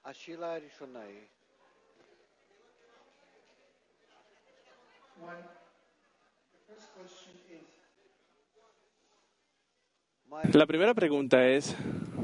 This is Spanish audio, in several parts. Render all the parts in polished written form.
השאלה הראשונה היא, La primera pregunta es,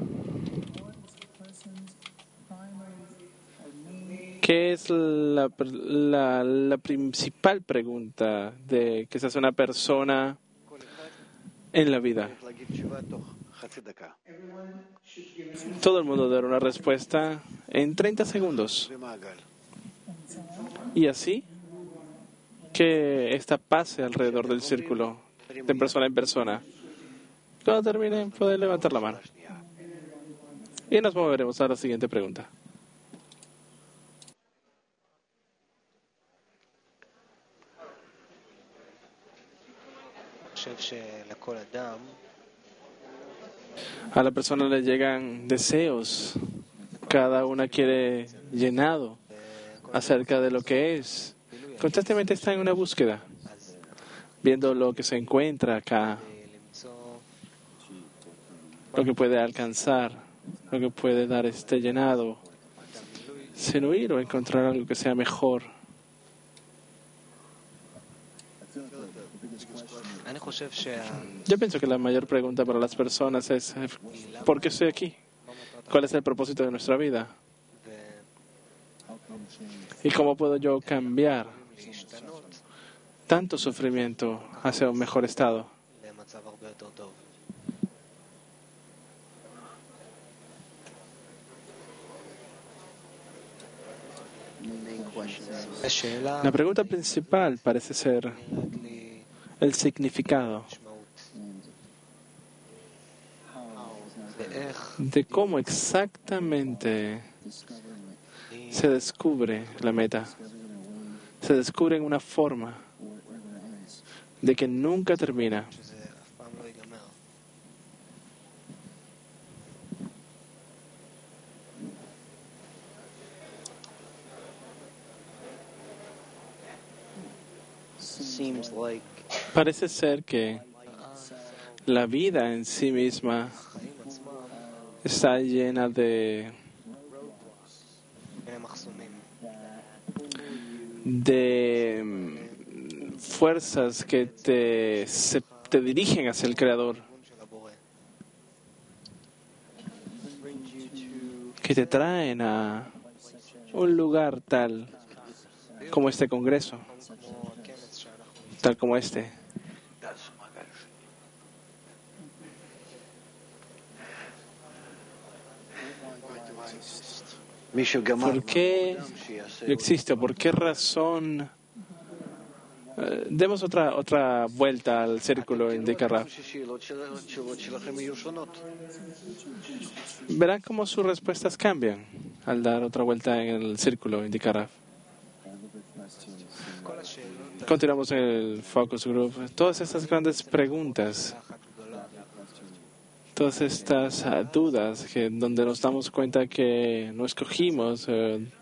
¿qué es la principal pregunta de que se hace una persona en la vida? צריך להגיד תשובה תוך חצי דקה. Todo el mundo dará una respuesta en 30 segundos. במעגל. Y así que esta pase alrededor del círculo, de persona en persona. Cuando termine, puede levantar la mano. השנייה. Y nos moveremos a la siguiente pregunta. אני חושב שלכל אדם A la persona le llegan deseos. Cada una quiere llenado acerca de lo que es. Constantemente está en una búsqueda, viendo lo que se encuentra acá, למצוא lo que puede alcanzar, lo que puede dar este llenado, sin huir o encontrar algo que sea mejor. אני חושב שה... Yo pienso que la mayor pregunta para las personas es ¿por qué estoy aquí? ¿Cuál es el propósito de nuestra vida? ¿Y cómo puedo yo cambiar להשתנות tanto sufrimiento hacia un mejor estado? למצב הרבה יותר טוב. השאלה La pregunta principal parece ser נראית לי el significado משמעות. ואיך de cómo exactamente se descubre la meta. Se descubre en una forma de que nunca termina. שזה אף פעם לא ייגמר. Seems like Parece ser que la vida en sí misma החיים עצמם está llena de מיני מחסומים. fuerzas que te dirigen hacia el Creador, כיוון של הבורא. brings you to que te traen a un lugar tal como este congreso, כמו הכנס שאנחנו tal como este. תעשו מעגל. מי שגמר ¿Por qué אדם שיעשה yo existo? ¿Por qué razón? Demos otra vuelta al círculo en Dekaraf. שהשאלות שלכם יהיו שונות. Verán cómo sus respuestas cambian al dar otra vuelta en el círculo en Dekaraf. כל השאלות Continuamos en el focus group. Todas estas grandes preguntas, אחת גדולה. todas estas dudas donde nos damos cuenta que no escogimos מבינים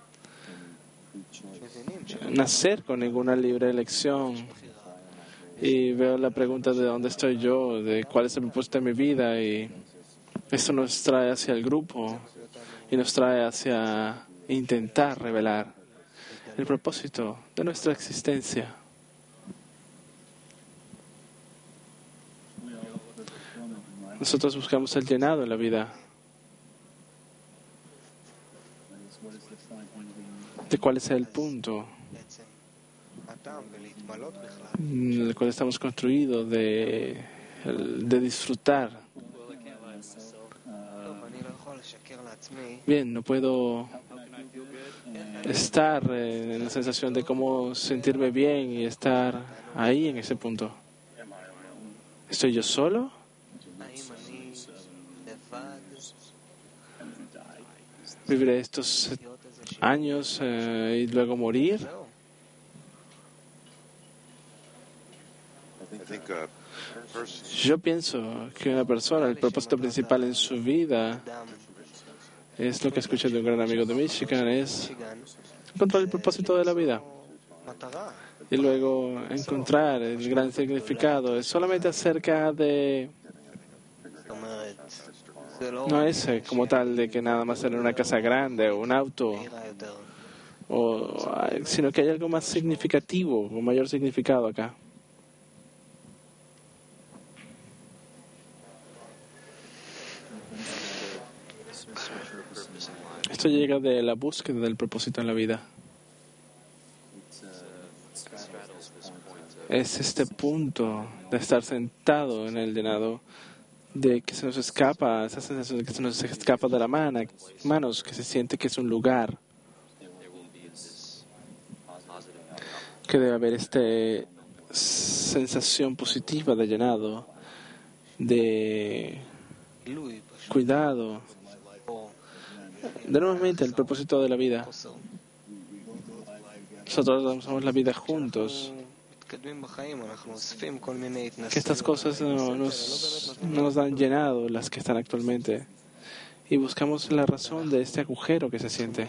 ש... nacer con ninguna libre elección. Y veo la pregunta de dónde estoy yo, de cuál es el propósito de mi vida, y esto nos trae hacia el grupo y nos trae hacia intentar revelar el propósito de nuestra existencia. Nosotros buscamos el llenado en la vida. ¿De cuál es el punto בעצם הטעם בלהתמלות בכלל. en el cual estamos construidos de disfrutar? טוב, אני לא יכול לשקר לעצמי. Bien, no puedo estar en la sensación de cómo sentirme bien y estar ahí en ese punto. ¿Estoy yo solo? האם אני לבד? ¿Viviré estos להיות איזושהי... años y luego morir? זהו. I think a person Yo pienso que una persona, el propósito principal en su vida, אדם es lo que escuché de un gran amigo de Michigan, es שיגן, encontrar el propósito de la vida מטרה. y luego encontrar el gran significado. Es solamente acerca de זאת אומרת, No es como tal de que nada más tener una casa grande o un auto, sino que hay algo más significativo, con mayor significado acá. Esto llega de la búsqueda del propósito en la vida. Es este punto de estar sentado en el llenado, de que se nos escapa, esa sensación de que se nos escapa de la manos, que se siente que es un lugar, que debe haber esta sensación positiva de llenado, de cuidado. De nuevamente, el propósito de la vida. Nosotros damos la vida juntos. Que estas cosas no nos dan llenado, las que están actualmente. Y buscamos la razón de este agujero que se siente.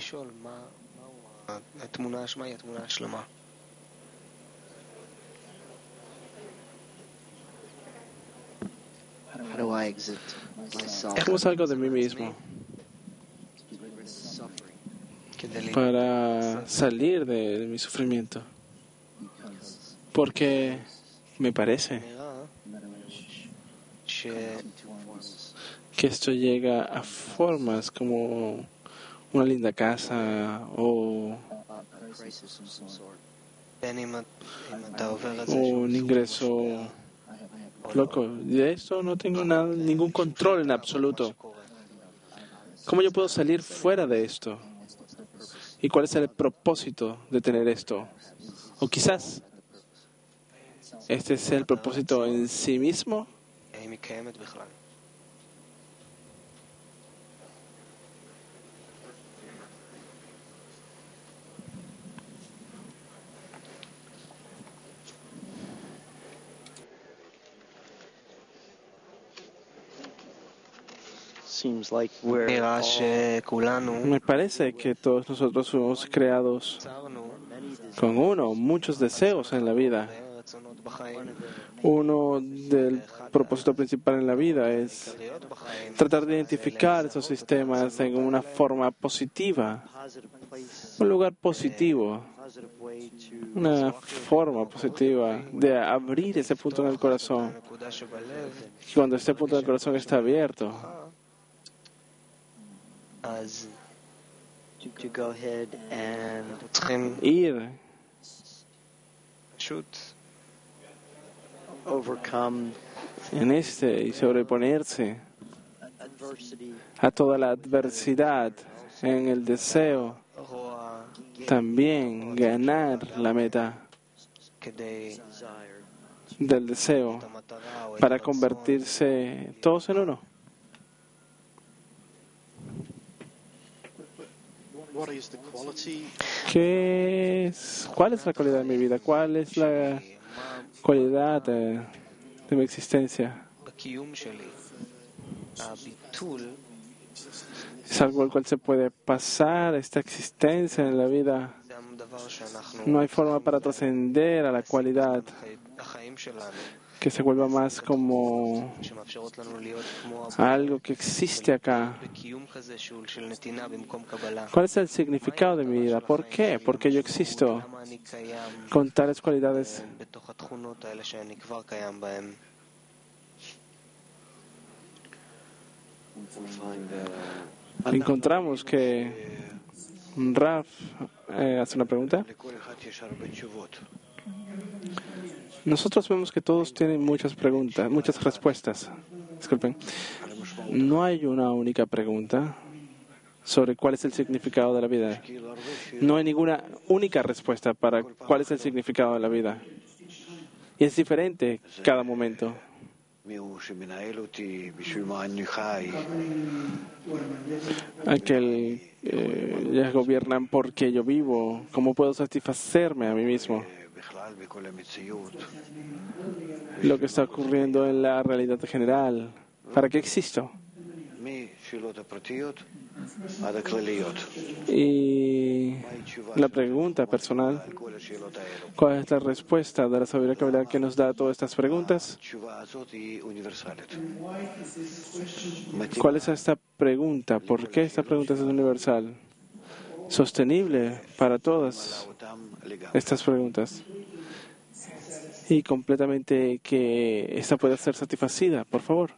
¿Cómo salgo de mí mismo? Para salir de mi sufrimiento. Porque me parece que esto llega a formas como una linda casa o un ingreso loco. De esto no tengo ningún control en absoluto. ¿Cómo yo puedo salir fuera de esto? ¿Y cuál es el propósito de tener esto? O quizás este es el propósito en sí mismo. Me parece que todos nosotros fuimos creados con muchos deseos en la vida. Uno del propósito principal en la vida es tratar de identificar esos sistemas en una forma positiva, un lugar positivo, una forma positiva de abrir ese punto en el corazón. Y cuando este punto del corazón está abierto, ir en y sobreponerse a toda la adversidad en el deseo, también ganar la meta del deseo para convertirse todos en uno. ¿Cuál es la cualidad de mi vida? ¿Cuál es la cualidad de mi existencia? Es algo al cual se puede pasar esta existencia en la vida. No hay forma para trascender a la cualidad que se vuelva más como algo que existe acá. ¿Cuál es el significado de mi vida? ¿Por qué? Porque yo existo con tales cualidades. Encontramos que Raf hace una pregunta. Nosotros vemos que todos tienen muchas preguntas, muchas respuestas. Disculpen. No hay una única pregunta sobre cuál es el significado de la vida. No hay ninguna única respuesta para cuál es el significado de la vida. Y es diferente cada momento. Aquel ya gobiernan porque yo vivo. ¿Cómo puedo satisfacerme a mí mismo? Lo que está ocurriendo en la realidad general. ¿Para qué existo? עד הכלליות. Y la pregunta personal, על כל השאלות האלו. ¿cuál es la respuesta de la sabiduría Kabbalah que nos da a todas estas preguntas? התשובה הזאת היא אוניברסלית. ¿Cuál es esta pregunta? ¿Por qué esta pregunta es universal? Sostenible para todas אותם לגמרי. estas preguntas. Y completamente que esta pueda ser satisfacida, por favor.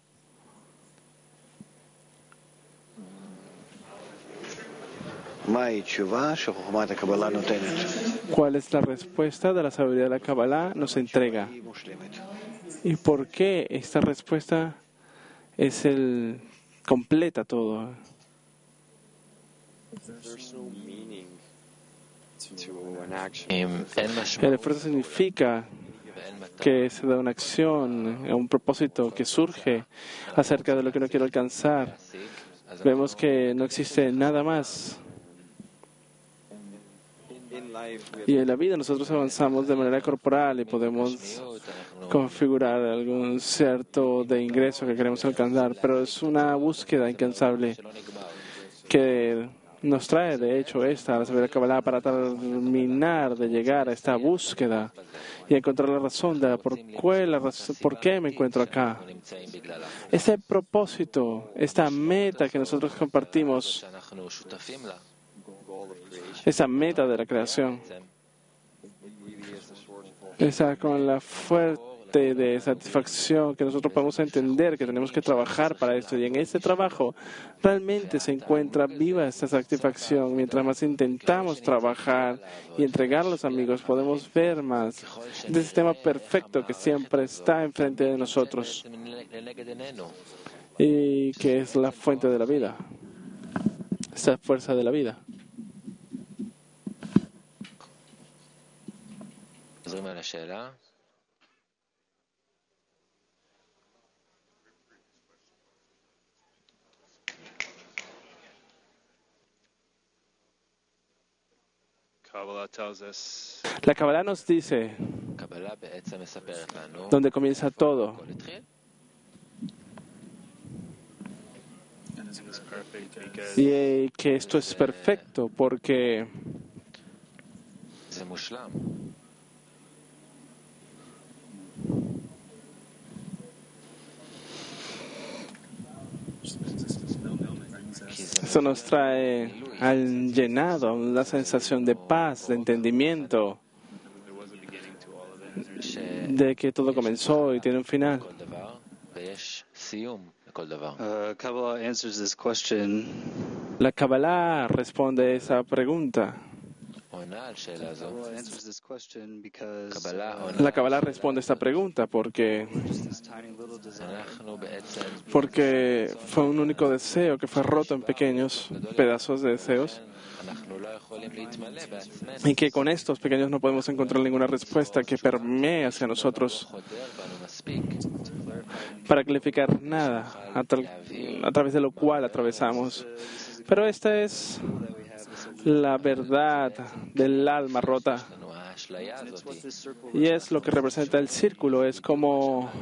מהי תשובה שחוכמת הקבלה נותנת? ¿Cuál es la respuesta de la sabiduría de la Kabbalah nos entrega? היא מושלמת. ¿Y por qué esta respuesta es el completa todo? There's no meaning to an action. El esfuerzo significa que se da una acción, un propósito que surge acerca de lo que uno quiere alcanzar. Vemos que no existe nada más. In life, we Y en la vida nosotros avanzamos de manera corporal y podemos configurar algún cierto de ingreso que queremos alcanzar, pero es una búsqueda incansable que nos trae, de hecho, la sabiduría Kabbalah para terminar de llegar a esta búsqueda y encontrar la razón de por qué me encuentro acá. Ese propósito, esta meta que nosotros compartimos, esa meta de la creación, esa con la fuerte de satisfacción que nosotros podemos entender que tenemos que trabajar para esto, y en este trabajo realmente se encuentra viva esta satisfacción. Mientras más intentamos trabajar y entregar a los amigos, podemos ver más del sistema perfecto que siempre está enfrente de nosotros y que es la fuente de la vida, esa fuerza de la vida. La Kabbalah nos dice dónde comienza todo. Y que esto es perfecto porque eso nos trae al llenado, una sensación de paz, de entendimiento, de que todo comenzó y tiene un final. Kabbalah answers this question La Kabbalah responde esa pregunta. Kabbalah answers this question because La Kabbalah responde esta pregunta porque just this tiny little desire fue un único deseo que fue roto en pequeños pedazos de deseos, y que con estos pequeños no podemos encontrar ninguna respuesta que permee hacia nosotros para clarificar nada a través de lo cual atravesamos. Pero esta es la verdad del alma rota, y es lo que representa el círculo. Es como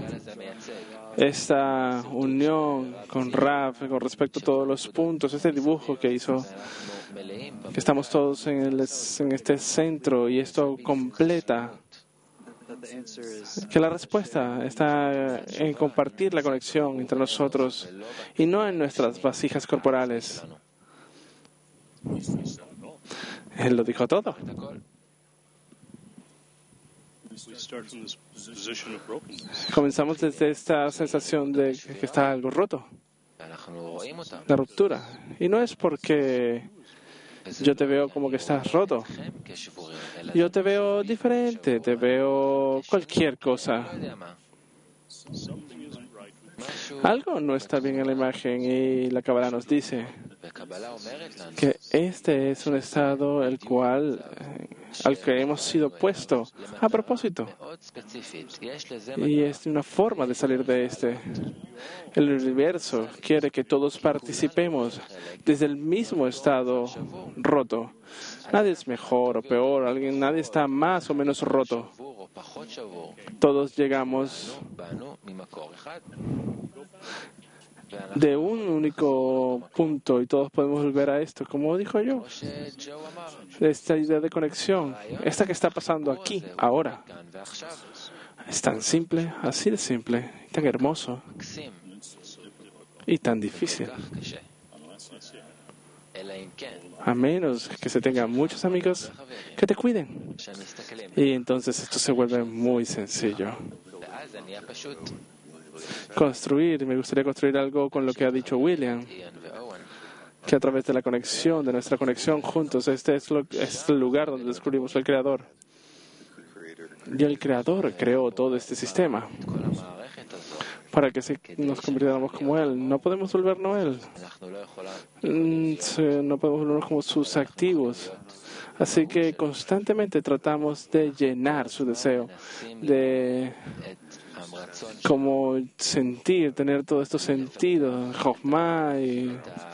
esta unión con Rav con respecto a todos los puntos, este dibujo que hizo, que estamos todos en este centro, y esto completa que la respuesta está en compartir la conexión entre nosotros y no en nuestras vasijas corporales. Él lo dijo todo. Comenzamos desde esta sensación de que está algo roto, la ruptura. Y no es porque yo te veo como que estás roto. Yo te veo diferente, te veo cualquier cosa. Algo no está bien en la imagen, y la Kabbalah nos dice que este es un estado al que hemos sido puestos a propósito, y es una forma de salir de este. El universo quiere que todos participemos desde el mismo estado roto. Nadie es mejor o peor, nadie está más o menos roto. Todos llegamos de un único punto y todos podemos volver a esto, como dijo yo, esta idea de conexión, esta que está pasando aquí, ahora. Es tan simple, así de simple, tan hermoso y tan difícil. A menos que se tengan muchos amigos que te cuiden. Y entonces esto se vuelve muy sencillo. Me gustaría construir algo con lo que ha dicho William, que a través de la conexión, de nuestra conexión juntos, este es el lugar donde descubrimos al Creador. Y el Creador creó todo este sistema para que nos convirtiéramos como Él. No podemos volvernos Él. No podemos volvernos como sus activos. Así que constantemente tratamos de llenar su deseo, de como sentir, tener todos estos sentidos, Jochma y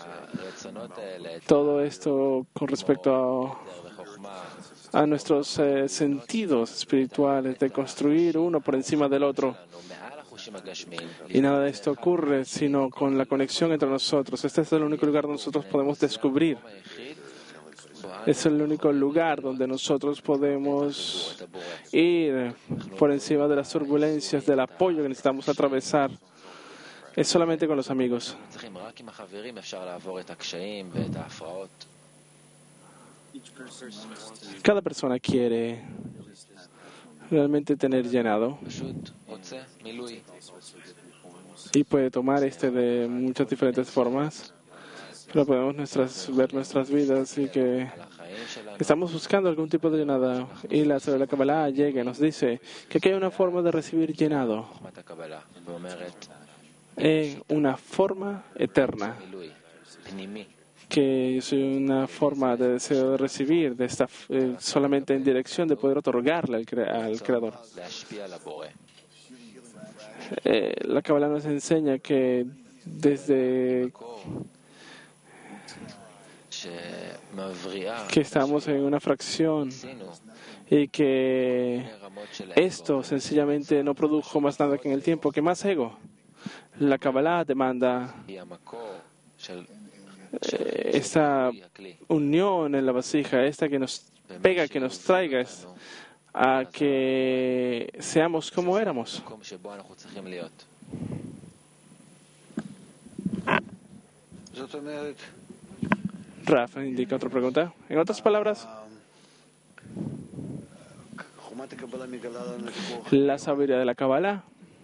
todo esto con respecto a nuestros sentidos espirituales, de construir uno por encima del otro. Y nada de esto ocurre sino con la conexión entre nosotros. Este es el único lugar donde nosotros podemos descubrir. Es el único lugar donde nosotros podemos ir por encima de las turbulencias, del apoyo que necesitamos atravesar. Es solamente con los amigos. Cada persona quiere realmente tener llenado y puede tomar de muchas diferentes formas, pero podemos ver nuestras vidas y que estamos buscando algún tipo de llenado. Y la Kabbalah llega y nos dice que aquí hay una forma de recibir llenado, una forma eterna, que es una forma de deseo de recibir, de estar solamente en dirección de poder otorgarle al Creador. La Kabbalah nos enseña que desde que estamos en una fracción y que esto sencillamente no produjo más nada que en el tiempo, que más ego. La Kabbalah demanda esta unión en la vasija, esta que nos pega, que nos traiga a que seamos como éramos. Raf indica otra pregunta. En otras palabras, la sabiduría de la Kabbalah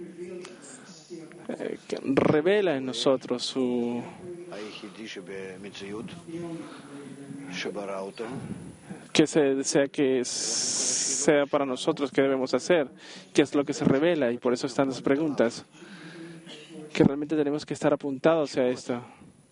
revela en nosotros su que se desea que sea para nosotros que debemos hacer, que es lo que se revela, y por eso están las preguntas, que realmente tenemos que estar apuntados a esto.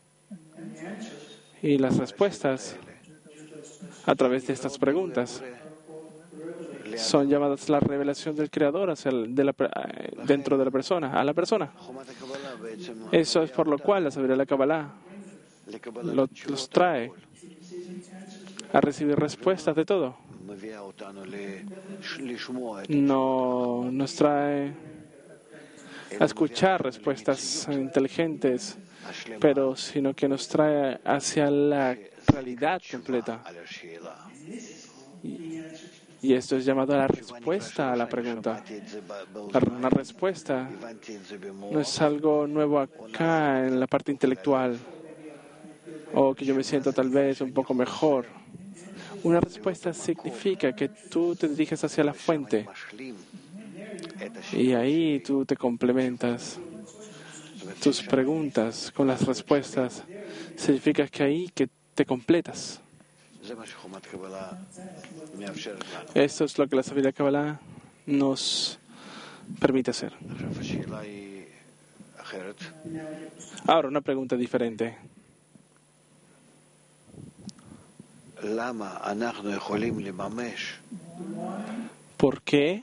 Y las respuestas a través de estas preguntas son llamadas la revelación del Creador dentro de la persona, a la persona. Eso es por lo cual la sabiduría de la Kabbalah los trae a recibir respuestas de todo. No nos trae a escuchar respuestas inteligentes, pero sino que nos trae hacia la realidad completa. Y esto es llamado la respuesta a la pregunta. Una respuesta no es algo nuevo acá en la parte intelectual, o que yo me siento tal vez un poco mejor. Una respuesta significa que tú te diriges hacia la fuente y ahí tú te complementas. Tus preguntas con las respuestas significa que ahí que te completas. Esto es lo que la sabiduría Kabbalah nos permite hacer. Ahora, una pregunta diferente. ¿Por qué?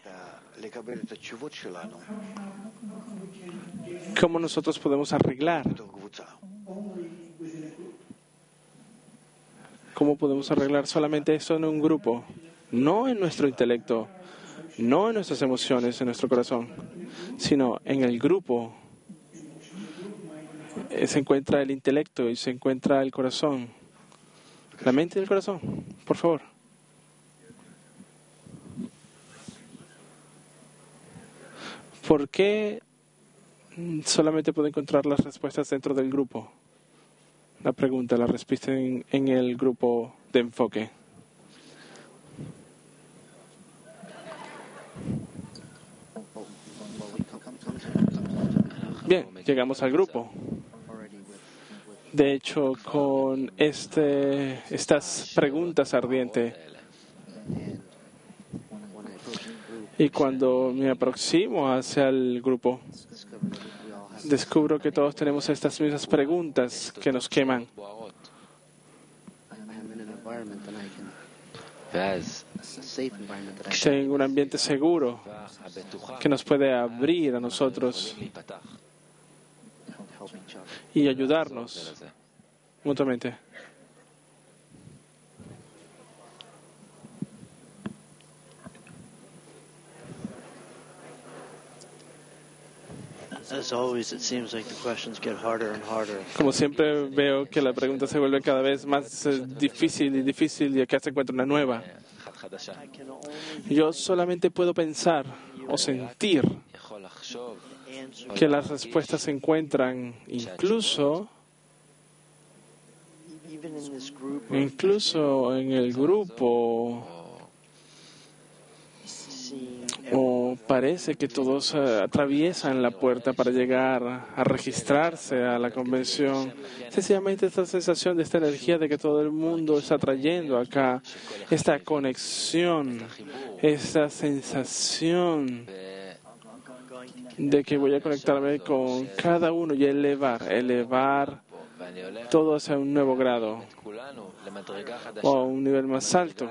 ¿Cómo nosotros podemos arreglar? ¿Cómo podemos arreglar solamente eso en un grupo? No en nuestro intelecto, no en nuestras emociones, en nuestro corazón, sino en el grupo. se encuentra el intelecto y se encuentra el corazón. La mente y el corazón, por favor. ¿Por qué solamente puedo encontrar las respuestas dentro del grupo? La pregunta, la respuesta en el grupo de enfoque. Bien, llegamos al grupo. De hecho, con estas preguntas ardientes, y cuando me aproximo hacia el grupo, descubro que todos tenemos estas mismas preguntas que nos queman. Estoy en un ambiente seguro que nos puede abrir a nosotros y ayudarnos mutuamente. Como siempre veo que la pregunta se vuelve cada vez más difícil y acá se encuentra una nueva. Yo solamente puedo pensar o sentir que las respuestas se encuentran incluso en el grupo, o parece que todos atraviesan la puerta para llegar a registrarse a la convención. Sencillamente esta sensación de esta energía de que todo el mundo está trayendo acá, esta conexión, esta sensación de que voy a conectarme con cada uno y elevar todo hacia un nuevo grado o a un nivel más alto,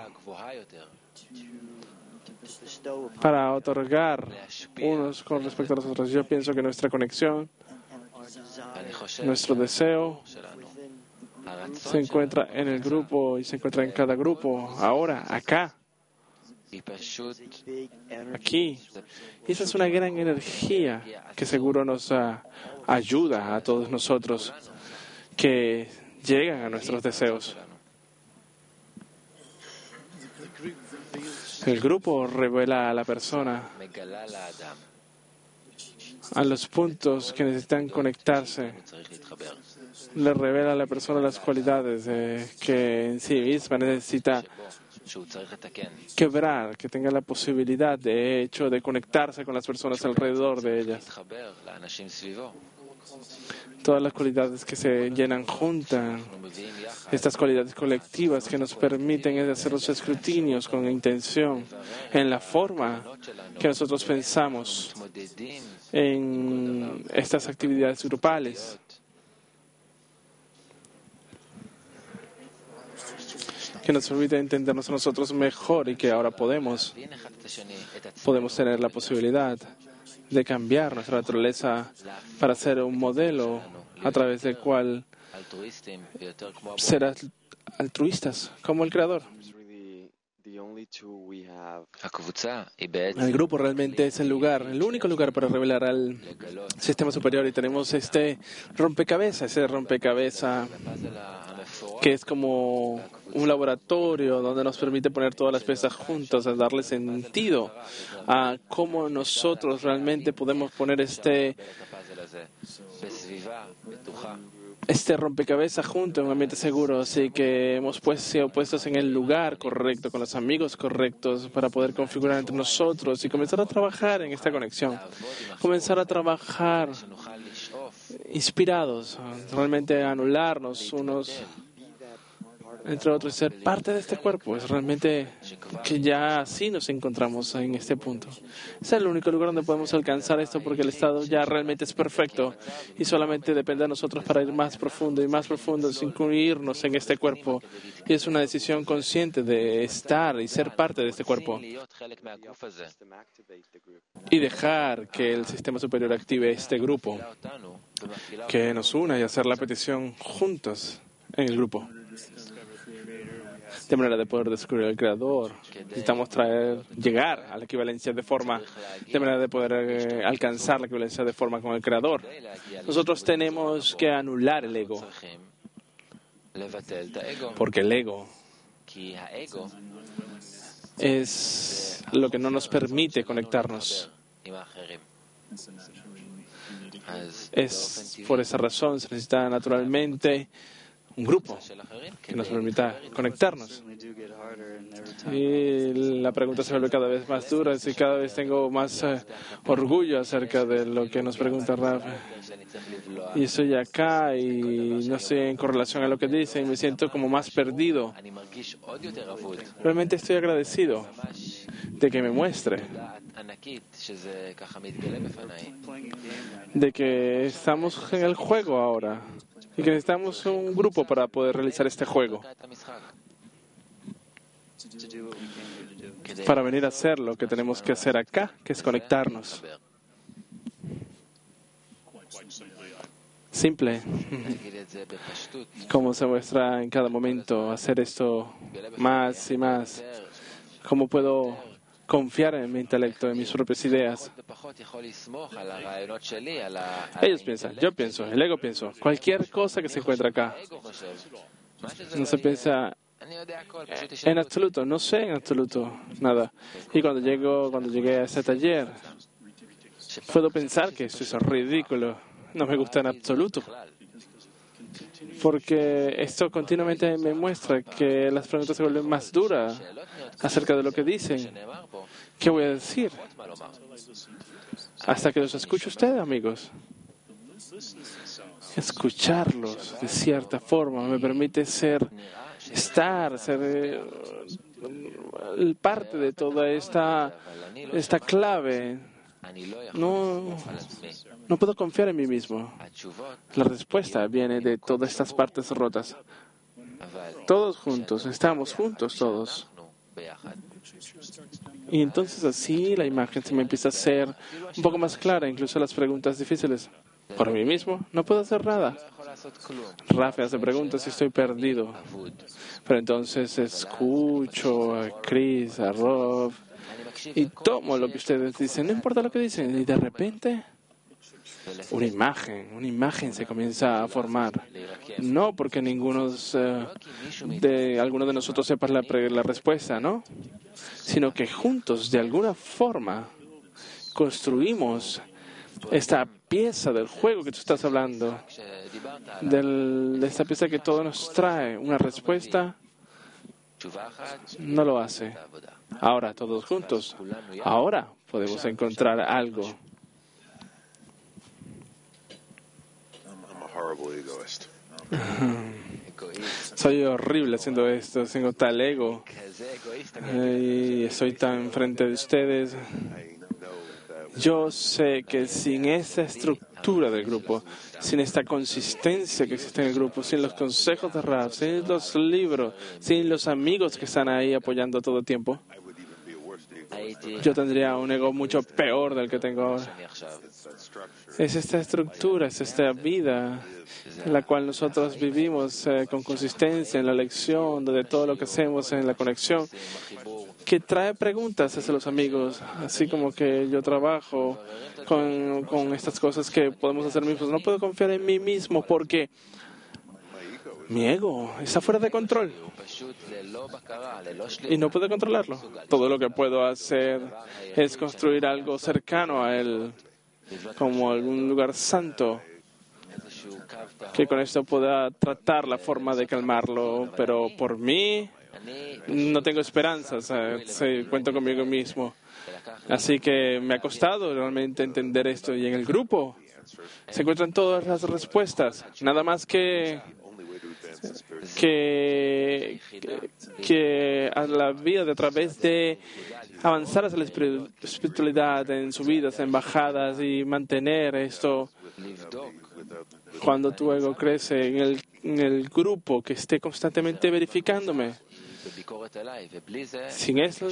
para otorgar unos con respecto a los otros. Yo pienso que nuestra conexión, nuestro deseo, se encuentra en el grupo y se encuentra en cada grupo, ahora, acá, aquí. Y esa es una gran energía que seguro nos ayuda a todos nosotros que llegan a nuestros deseos. El grupo revela a la persona a los puntos que necesitan conectarse. Le revela a la persona las cualidades que en sí misma necesita quebrar, que tenga la posibilidad, de hecho, de conectarse con las personas alrededor de ellas. Todas las cualidades que se llenan juntas, estas cualidades colectivas que nos permiten hacer los escrutinios con intención en la forma que nosotros pensamos en estas actividades grupales. Que nos permite entendernos a nosotros mejor y que ahora podemos tener la posibilidad de cambiar nuestra naturaleza para ser un modelo a través del cual ser altruistas como el Creador. El grupo realmente es el único lugar para revelar al sistema superior, y tenemos ese rompecabezas que es como un laboratorio donde nos permite poner todas las piezas juntas, a darle sentido a cómo nosotros realmente podemos poner este rompecabezas junto en un ambiente seguro. Así que hemos sido puestos en el lugar correcto, con los amigos correctos, para poder configurar entre nosotros y comenzar a trabajar en esta conexión. Comenzar a trabajar inspirados, realmente anularnos unos entre otros, ser parte de este cuerpo. Es realmente que ya así nos encontramos en este punto. Es el único lugar donde podemos alcanzar esto, porque el estado ya realmente es perfecto y solamente depende de nosotros para ir más profundo y más profundo, sin incluirnos en este cuerpo. Y es una decisión consciente de estar y ser parte de este cuerpo y dejar que el sistema superior active este grupo, que nos una, y hacer la petición juntos en el grupo. de manera de poder descubrir al Creador. Necesitamos llegar a la equivalencia de forma, de manera de poder alcanzar la equivalencia de forma con el Creador. Nosotros tenemos que anular el ego, porque el ego es lo que no nos permite conectarnos. Es por esa razón se necesita naturalmente un grupo que nos permita conectarnos. Y la pregunta se vuelve cada vez más dura y cada vez tengo más orgullo acerca de lo que nos pregunta Rafa. Y estoy acá y no sé en correlación a lo que dice y me siento como más perdido. Realmente estoy agradecido de que me muestre, de que estamos en el juego ahora y que necesitamos un grupo para poder realizar este juego, para venir a hacer lo que tenemos que hacer acá, que es conectarnos. Simple, como se muestra en cada momento, hacer esto más y más. ¿Cómo puedo confiar en mi intelecto, en mis propias ideas? Ellos piensan, yo pienso, el ego pienso. Cualquier cosa que se encuentra acá no se piensa en absoluto, no sé en absoluto nada. Y cuando llegué a ese taller, puedo pensar que esto es ridículo, no me gusta en absoluto. Porque esto continuamente me muestra que las preguntas se vuelven más duras acerca de lo que dicen. ¿Qué voy a decir? Hasta que los escuche usted, amigos. Escucharlos de cierta forma me permite ser parte de toda esta clave. No puedo confiar en mí mismo. La respuesta viene de todas estas partes rotas. Todos juntos, estamos juntos todos. Y entonces así la imagen se me empieza a hacer un poco más clara, incluso las preguntas difíciles. Por mí mismo no puedo hacer nada. Rafa hace preguntas y estoy perdido. Pero entonces escucho a Chris, a Rob, y tomo lo que ustedes dicen, no importa lo que dicen, y de repente una imagen se comienza a formar. No porque alguno de nosotros sepa la respuesta, ¿no? Sino que juntos, de alguna forma, construimos esta pieza del juego que tú estás hablando, de esta pieza que todo nos trae una respuesta. No lo hace. Ahora, todos juntos, ahora podemos encontrar algo. Soy horrible haciendo esto, tengo tal ego y estoy tan frente de ustedes. Yo sé que sin esa estructura del grupo, sin esta consistencia que existe en el grupo, sin los consejos de Rav, sin los libros, sin los amigos que están ahí apoyando todo el tiempo, yo tendría un ego mucho peor del que tengo ahora. Es esta estructura, es esta vida en la cual nosotros vivimos con consistencia en la lección, de todo lo que hacemos en la conexión, que trae preguntas hacia los amigos, así como que yo trabajo con estas cosas que podemos hacer mismos. No puedo confiar en mí mismo porque mi ego está fuera de control y no puedo controlarlo. Todo lo que puedo hacer es construir algo cercano a él, como algún lugar santo, que con esto pueda tratar la forma de calmarlo, pero por mí no tengo esperanzas, cuento conmigo mismo. Así que me ha costado realmente entender esto. Y en el grupo se encuentran todas las respuestas, nada más que a la vida a través de avanzar hacia la espiritualidad en subidas, en bajadas y mantener esto. Cuando tu ego crece en el grupo que esté constantemente verificándome. Sin eso,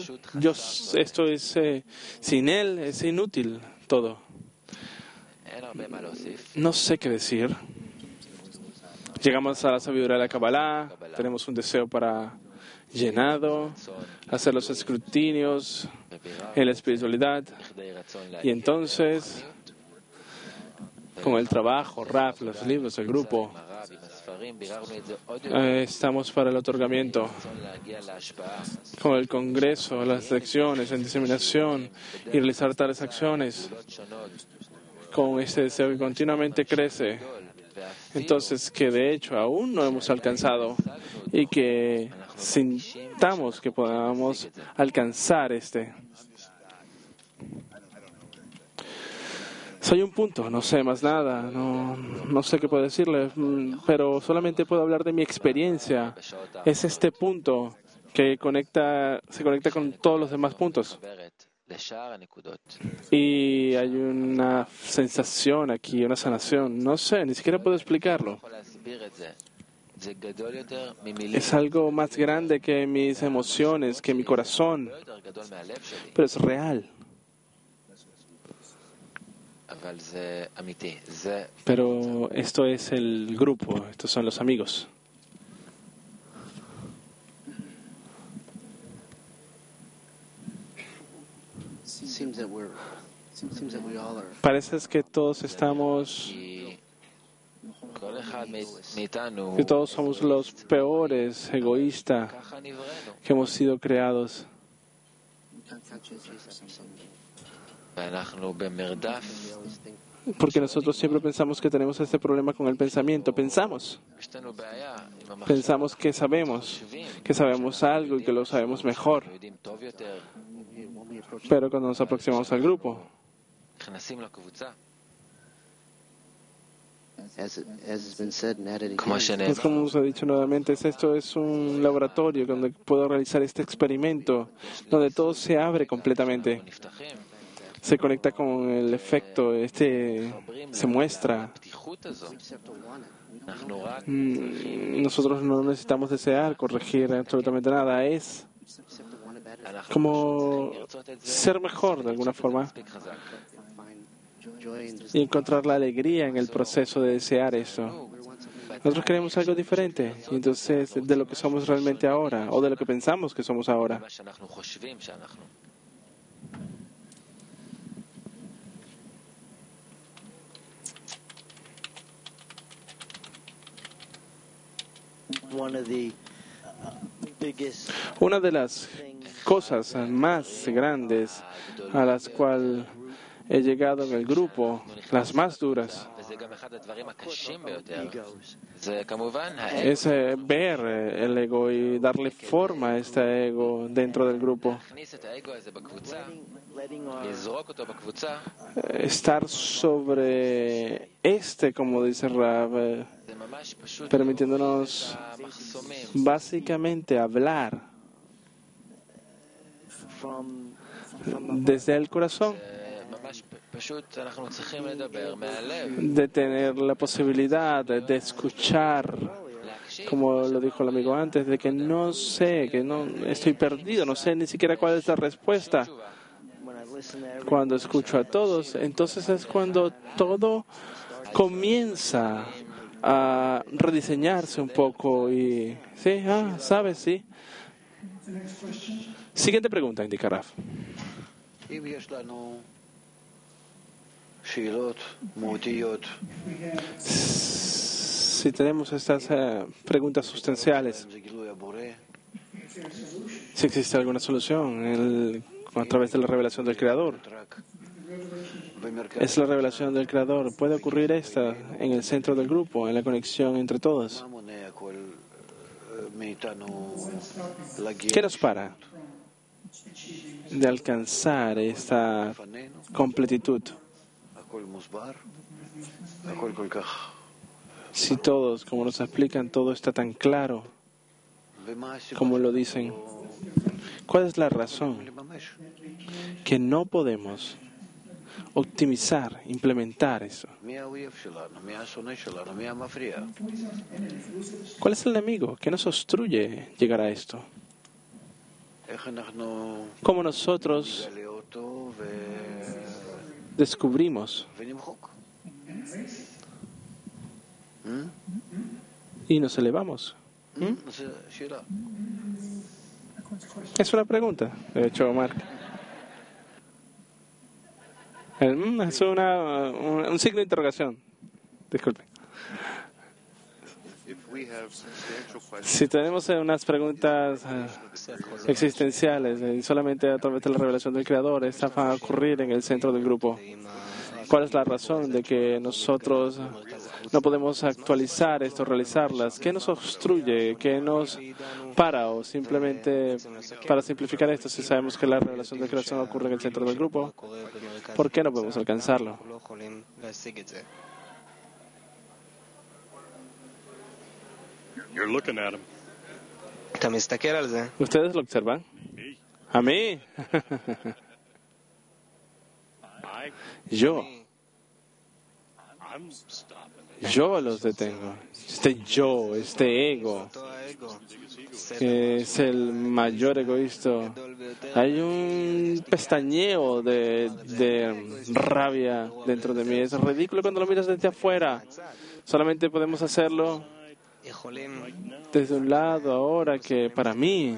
sin él es inútil todo. No sé qué decir. Llegamos a la sabiduría de la Kabbalah, tenemos un deseo para llenado, hacer los escrutinios en la espiritualidad, y entonces, con el trabajo, Raf, los libros, el grupo, estamos para el otorgamiento. Con el Congreso, las lecciones en diseminación y realizar tales acciones, con este deseo que continuamente crece. Entonces, que de hecho aún no hemos alcanzado y que sintamos que podamos alcanzar este. Soy un punto, no sé más nada, no sé qué puedo decirle, pero solamente puedo hablar de mi experiencia. Es este punto que se conecta con todos los demás puntos. Y hay una sensación aquí, una sanación. No sé, ni siquiera puedo explicarlo. Es algo más grande que mis emociones, que mi corazón, pero es real. Pero esto es el grupo, estos son los amigos. Parece que todos estamos, que todos somos los peores, egoístas, que hemos sido creados. Porque nosotros siempre pensamos que tenemos este problema con el pensamiento. Pensamos que sabemos algo y que lo sabemos mejor. Pero cuando nos aproximamos al grupo, es como se ha dicho nuevamente, esto es un laboratorio donde puedo realizar este experimento, donde todo se abre completamente. Se conecta con el efecto, se muestra. Nosotros no necesitamos desear, corregir absolutamente nada. Es como ser mejor de alguna forma y encontrar la alegría en el proceso de desear eso. Nosotros queremos algo diferente, y entonces de lo que somos realmente ahora, o de lo que pensamos que somos ahora. Una de las cosas más grandes a las cuales he llegado en el grupo, las más duras, es ver el ego y darle forma a este ego dentro del grupo. Estar sobre como dice Rav, permitiéndonos básicamente hablar desde el corazón, de tener la posibilidad de escuchar, como lo dijo el amigo antes, de que no sé, que no estoy perdido, no sé ni siquiera cuál es la respuesta. Cuando escucho a todos, entonces es cuando todo comienza a rediseñarse un poco y sí, sabes, sí. Siguiente pregunta, indica Raf. Si tenemos estas preguntas sustanciales, si existe alguna solución a través de la revelación del Creador. Es la revelación del Creador. ¿Puede ocurrir esta en el centro del grupo, en la conexión entre todos? ¿Qué nos para de alcanzar esta completitud? Si todos, como nos explican, todo está tan claro, como lo dicen, ¿cuál es la razón que no podemos optimizar, implementar eso? ¿Cuál es el enemigo que nos obstruye llegar a esto? ¿Cómo nosotros descubrimos y nos elevamos. זו שאלה. Es una pregunta, de hecho, Mark. Es un signo de interrogación. Disculpe. If we have substantial questions, Si tenemos unas preguntas existenciales y solamente a través de la revelación del Creador, esta va a ocurrir en el centro del grupo. ¿Cuál es la razón de que nosotros no podemos actualizar esto, realizarlas? ¿Qué nos obstruye? ¿Qué nos para? O simplemente para simplificar esto, si sabemos que la revelación del Creador ocurre en el centro del grupo, ¿por qué no podemos alcanzarlo? You're looking at him. אתה מסתכל על זה. ¿Ustedes lo observan? ¿A mí? Yo. I'm stopping. Yo los detengo. Este ego, que es el mayor egoísta. Hay un pestañeo de rabia dentro de mí. Es ridículo cuando lo miras desde afuera. Solamente podemos hacerlo desde un lado ahora que para mí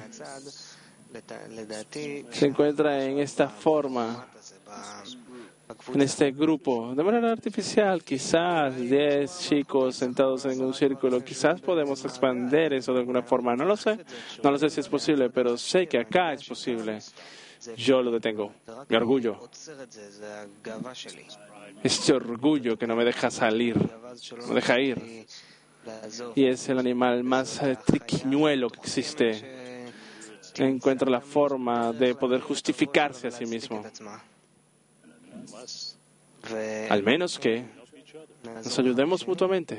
se encuentra en esta forma, en este grupo, de manera artificial. Quizás 10 chicos sentados en un círculo, quizás podemos expandir eso de alguna forma. No lo sé si es posible, pero sé que acá es posible. Yo lo detengo. Mi orgullo. Este orgullo que no me deja salir, no me deja ir. Y es el animal más triquiñuelo que existe. Encuentra la forma de poder justificarse a sí mismo. Al menos que nos ayudemos mutuamente.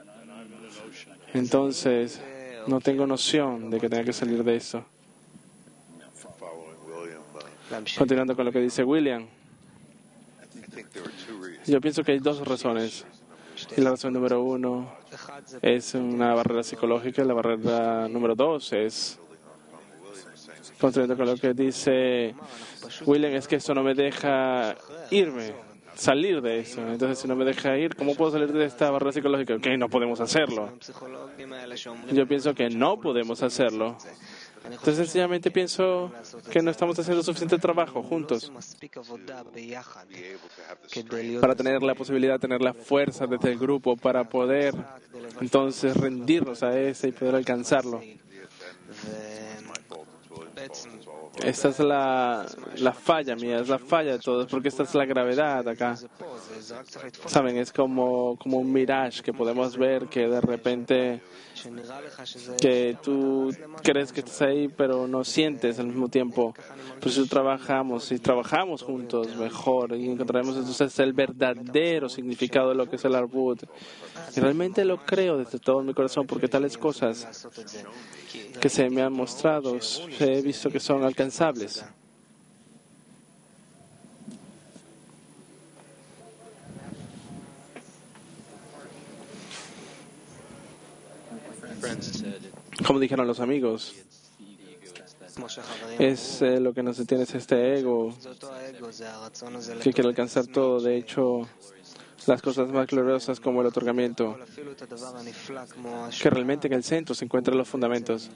Entonces, no tengo noción de que tenga que salir de esto. following William, Continuando con lo que dice William, I think there were two reasons. yo pienso que hay dos razones. Y la razón número uno es una barrera psicológica, y la barrera número dos es, continuando con lo que dice William, es que esto no me deja salir de eso. Entonces, si no me deja ir, ¿cómo puedo salir de esta barrera psicológica? Ok, no podemos hacerlo. Yo pienso que no podemos hacerlo. Entonces, sencillamente pienso que no estamos haciendo suficiente trabajo juntos para tener la posibilidad de tener la fuerza desde el grupo para poder entonces rendirnos a ese y poder alcanzarlo. Esta es la falla mía, es la falla de todos, porque esta es la gravedad acá. Saben, es como un mirage que podemos ver, que de repente que tú crees que estás ahí, pero no sientes al mismo tiempo. Por eso trabajamos juntos mejor y encontraremos entonces el verdadero significado de lo que es el Arbut. Y realmente lo creo desde todo mi corazón, porque tales cosas que se me han mostrado, he visto que son alcanzables. Como dijeron los amigos, es lo que nos detiene, es este ego que quiere alcanzar todo. De hecho, las cosas más gloriosas como el otorgamiento, que realmente en el centro se encuentran los fundamentos.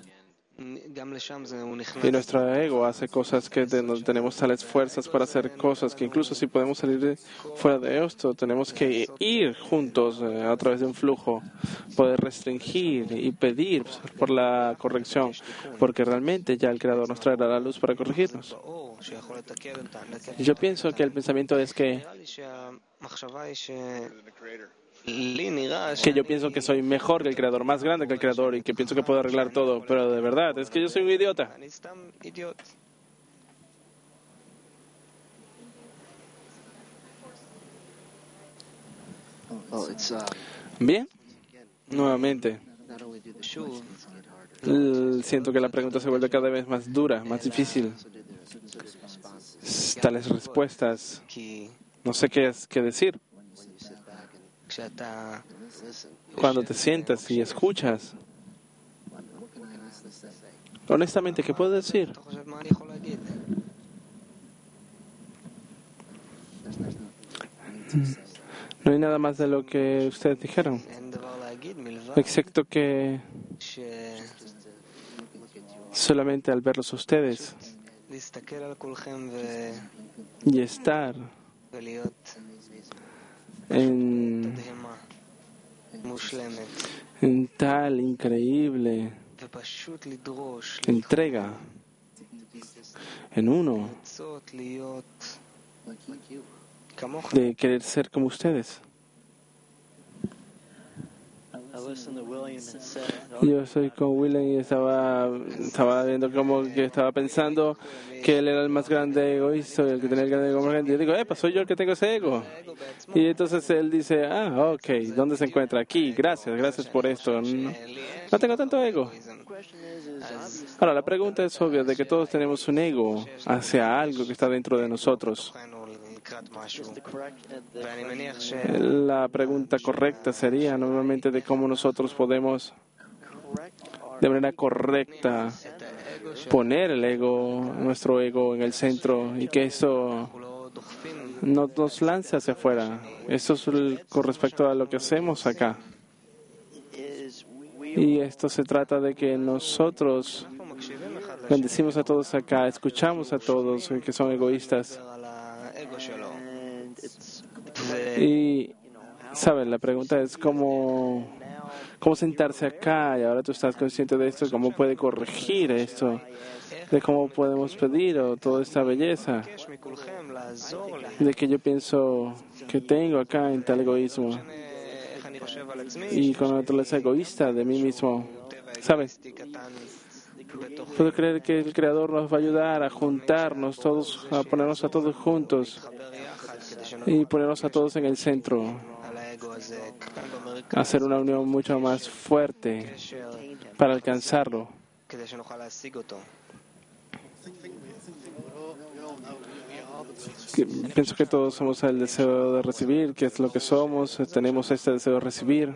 Y nuestro ego hace cosas que tenemos tales fuerzas para hacer cosas que incluso si podemos salir fuera de esto, tenemos que ir juntos a través de un flujo, poder restringir y pedir por la corrección, porque realmente ya el Creador nos traerá la luz para corregirnos. Y yo pienso que el pensamiento es que yo pienso que soy mejor que el Creador, más grande que el Creador, y que pienso que puedo arreglar todo, pero de verdad es que yo soy un idiota. Bien, nuevamente, siento que la pregunta se vuelve cada vez más dura, más difícil. Tales respuestas, no sé qué decir. Cuando te sientas y escuchas, honestamente, ¿qué puedo decir? No hay nada más de lo que ustedes dijeron. excepto que solamente al verlos a ustedes y estar en tal increíble entrega en uno de querer ser como ustedes. Yo soy con William y estaba viendo como que estaba pensando que él era el más grande egoísta, el que tenía el gran ego más grande. Y yo digo, soy yo el que tengo ese ego. Y entonces él dice, ok, ¿dónde se encuentra? Aquí, gracias por esto. No tengo tanto ego. Ahora, la pregunta es obvia de que todos tenemos un ego hacia algo que está dentro de nosotros. La pregunta correcta sería normalmente de cómo nosotros podemos de manera correcta poner el ego, nuestro ego en el centro y que eso no nos lance hacia afuera. Eso es con respecto a lo que hacemos acá. Y esto se trata de que nosotros bendecimos a todos acá, escuchamos a todos que son egoístas. Y, ¿saben? La pregunta es cómo sentarse acá, y ahora tú estás consciente de esto, cómo puede corregir esto, de cómo podemos pedir toda esta belleza, de que yo pienso que tengo acá en tal egoísmo, y con la naturaleza egoísta de mí mismo, ¿saben? Puedo creer que el Creador nos va a ayudar a juntarnos todos, a ponernos a todos juntos y ponernos a todos en el centro, hacer una unión mucho más fuerte para alcanzarlo. Pienso que todos somos el deseo de recibir, que es lo que somos, tenemos este deseo de recibir.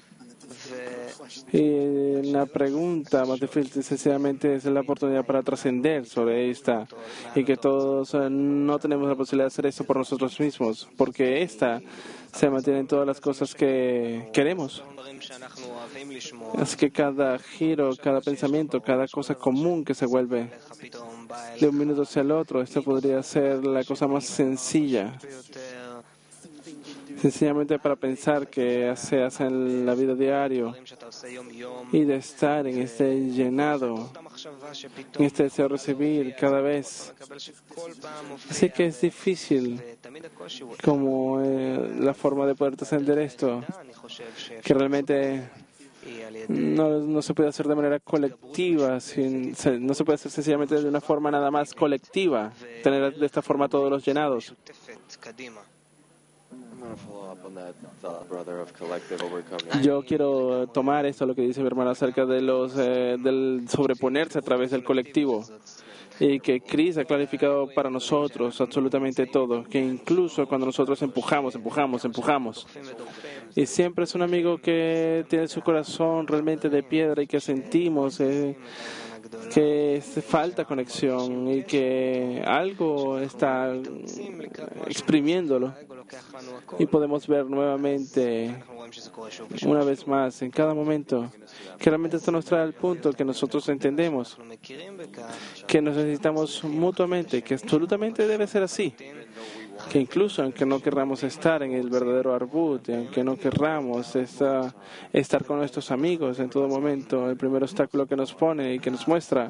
Y la pregunta más difícil sencillamente es la oportunidad para trascender sobre esta, y que todos no tenemos la posibilidad de hacer esto por nosotros mismos, porque esta se mantiene en todas las cosas que queremos. Así que cada giro, cada pensamiento, cada cosa común que se vuelve de un minuto hacia el otro, esto podría ser la cosa más sencilla. Sencillamente para pensar que se hace en la vida diaria y de estar en este llenado, en este deseo de recibir cada vez. Así que es difícil como la forma de poder trascender esto, que realmente no se puede hacer de manera colectiva, no se puede hacer sencillamente de una forma nada más colectiva, tener de esta forma todos los llenados. Yo quiero tomar esto, lo que dice mi hermano acerca de del sobreponerse a través del colectivo, y que Chris ha clarificado para nosotros absolutamente todo, que incluso cuando nosotros empujamos, y siempre es un amigo que tiene su corazón realmente de piedra y que sentimos que falta conexión y que algo está exprimiéndolo, y podemos ver nuevamente, una vez más, en cada momento, que realmente esto nos trae al punto que nosotros entendemos que nos necesitamos mutuamente, que absolutamente debe ser así, que incluso aunque no querramos estar en el verdadero Arbut, aunque no querramos estar con nuestros amigos en todo momento, el primer obstáculo que nos pone y que nos muestra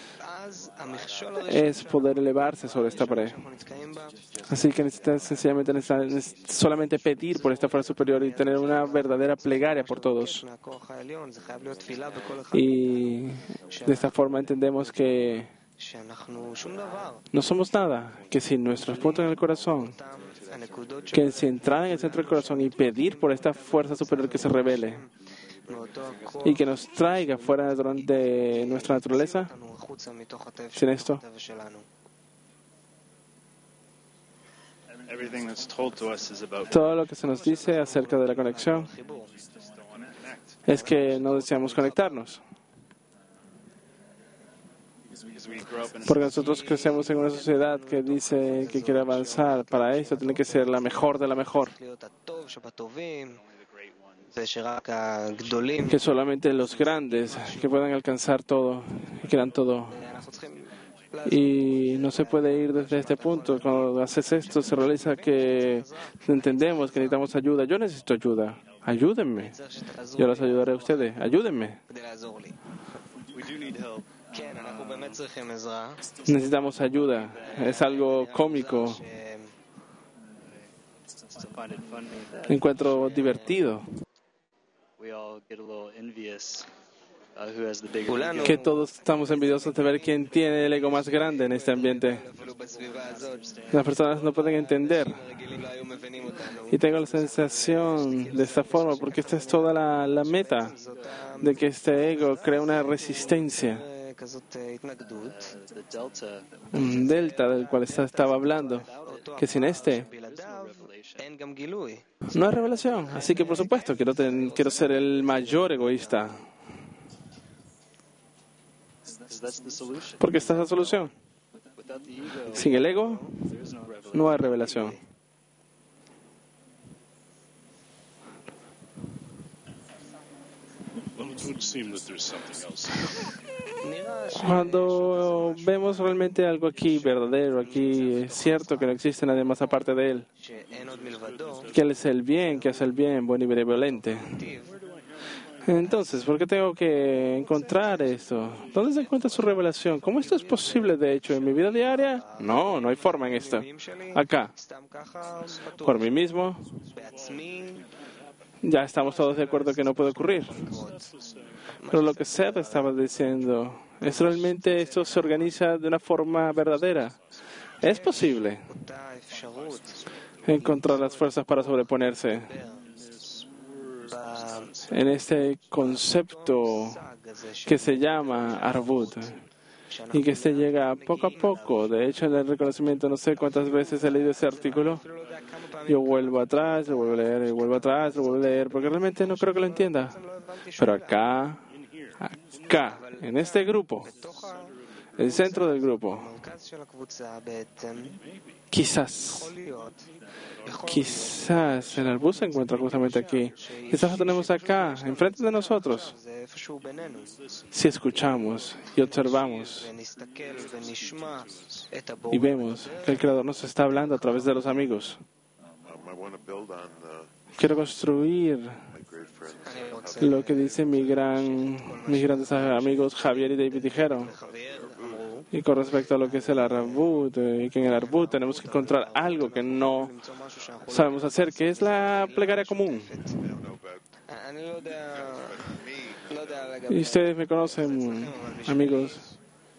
es poder elevarse sobre esta pared. Así que sencillamente solamente pedir por esta fuerza superior y tener una verdadera plegaria por todos. Y de esta forma entendemos que no somos nada, que sin nuestros puntos en el corazón, que si entrar en el centro del corazón y pedir por esta fuerza superior que se revele y que nos traiga fuera de nuestra naturaleza, sin esto, todo lo que se nos dice acerca de la conexión es que no deseamos conectarnos. Porque nosotros crecemos en una sociedad que dice que quiere avanzar. Para eso tiene que ser la mejor de la mejor. שרק הגדולים, que solamente los grandes que puedan alcanzar todo, que quieran todo. אנחנו צריכים Y no se puede ir desde este punto. Cuando haces esto, se realiza que entendemos que necesitamos ayuda. Yo necesito ayuda. Ayúdenme. Yo los ayudaré a ustedes. Ayúdenme. כדי לעזור לי. We do need help. כן, אנחנו באמת צריכים עזרה. Necesitamos ayuda. Es algo cómico. ש- I find it funny that Encuentro divertido we all get a little envious who has the bigger כולנו, ego. que todos estamos envidiosos de ver quién tiene el ego más grande en este ambiente. אפילו בסביבה הזאת, Las personas no pueden entender. רגילים לא היו מבינים אותנו. Y tengo la sensación de esta forma, porque esta es toda la meta, זאת de que este ego crea una resistencia, כזאת התנגדות, The delta un delta del cual estaba hablando, que sin este בלעדיו אין גם גילוי. no hay revelación. Así que, por supuesto, quiero ser el mayor egoísta, because that's the solution. porque esta es la solución. Without the ego, Sin el ego there is no revelation. no hay revelación. Well, it would seem that there's something else. נראה Cuando vemos realmente algo aquí verdadero, aquí es cierto que no existe nadie más aparte de él, שאין עוד מלבדו, que él es el bien, que hace el bien, bueno y benevolente. טיב, Entonces, ¿por qué tengo que encontrar esto? ¿Dónde se encuentra su revelación? ¿Cómo esto es posible, de hecho, en mi vida diaria? No, no hay forma en esto. המילים שלי, Acá, סתם ככה, פתוח, por mí mismo, בעצמי, ya estamos todos de acuerdo que no puede ocurrir. לקרות. Pero lo que Seth estaba diciendo es realmente esto se organiza de una forma verdadera. Es posible אותה אפשרות encontrar las fuerzas para sobreponerse en este concepto במושג הזה que se llama Arvut y que se llega poco a poco. De hecho, en el reconocimiento, no sé cuántas veces he leído ese artículo. אפילו לא יודע כמה פעמים Yo vuelvo atrás, lo vuelvo a leer, y vuelvo atrás, lo vuelvo a leer, porque realmente no creo que lo entienda. לא הבנתי Pero acá, en este grupo, בתוך el centro del grupo, המרכז של הקבוצה בעצם quizás, יכול להיות בכל quizás el arbuz se encuentra justamente aquí. Quizás lo tenemos acá, enfrente de nosotros. זה איפשהו בינינו Si escuchamos y observamos ונסתכל ונשמע את y הברור vemos que el Creador nos está hablando a través de los amigos. I want to build on Quiero construir my great friends. אני רוצה lo que dicen mis grandes amigos Javier y David dijeron. חבר אמרו Y con respecto a lo que es el Arbut, y que en el Arbut tenemos que encontrar algo que no למצוא משהו שאנחנו sabemos hacer, que es la plegaria común. אני לא יודע Y לגבי ustedes me conocen, amigos,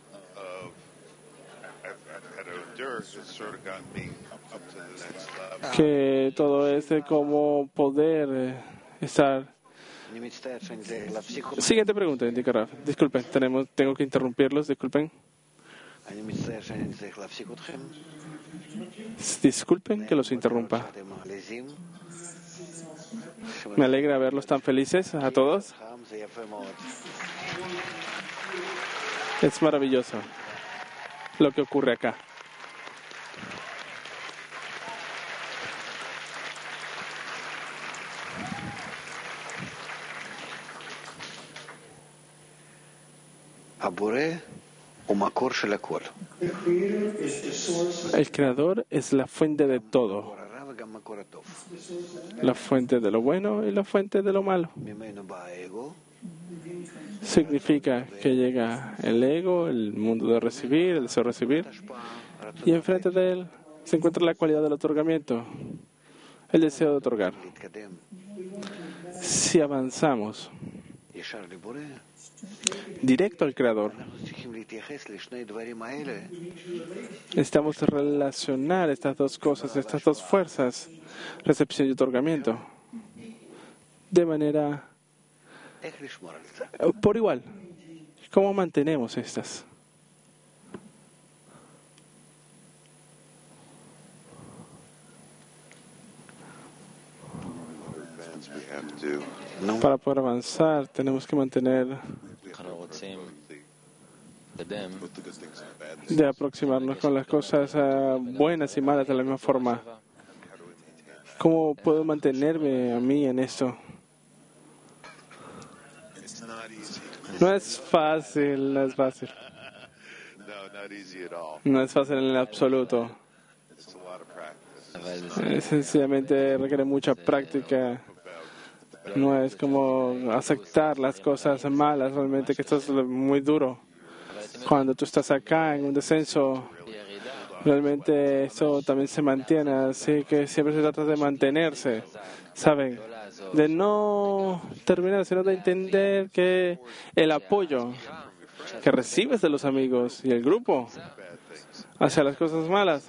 At Endure, it's sort of gotten me up to the next level. que todo es de cómo poder estar. אני מצטער שאני צריך להפסיק אותך. Siguiente pregunta, indica Raf. Disculpen, tengo que interrumpirlos, disculpen. אני מצטער שאני צריך להפסיק אתכם. Disculpen que los interrumpa. שאתם מעליזים. Me alegra verlos tan felices a todos. חם, זה יפה מאוד. Es maravilloso lo que ocurre acá. הבורא הוא מקור של הכל. El Creador es la fuente de todo, מקור הרע וגם מקור הטוב. la fuente de lo bueno y la fuente de lo malo. ממנו בא האגו, Significa que llega el ego, el mundo de recibir, el deseo de recibir, y enfrente de él se encuentra la cualidad del otorgamiento, el deseo de otorgar. להתקדם Si avanzamos ישר לבורא, directo al Creador, אנחנו צריכים להתייחס לשני דברים האלה necesitamos relacionar estas dos cosas, estas dos fuerzas, recepción y otorgamiento, de manera איך לשמור על זה. por igual. ¿Cómo mantenemos estas? Advance, we have to נו, Para poder avanzar, tenemos que mantener אנחנו רוצים לקדם put the good things and the bad things. de aproximarnos con las cosas buenas y malas de la misma forma. ¿Cómo puedo mantenerme a mí en esto? No es fácil, no es fácil. No, not easy at all. No es fácil en el absoluto. It's a lot of practice. Sencillamente requiere mucha práctica. No es como aceptar las cosas malas, realmente que esto es muy duro. Cuando tú estás acá en un descenso, realmente eso también se mantiene, así que siempre se trata de mantenerse, ¿saben? De no terminar, sino de entender que el apoyo que recibes de los amigos y el grupo hacia las cosas malas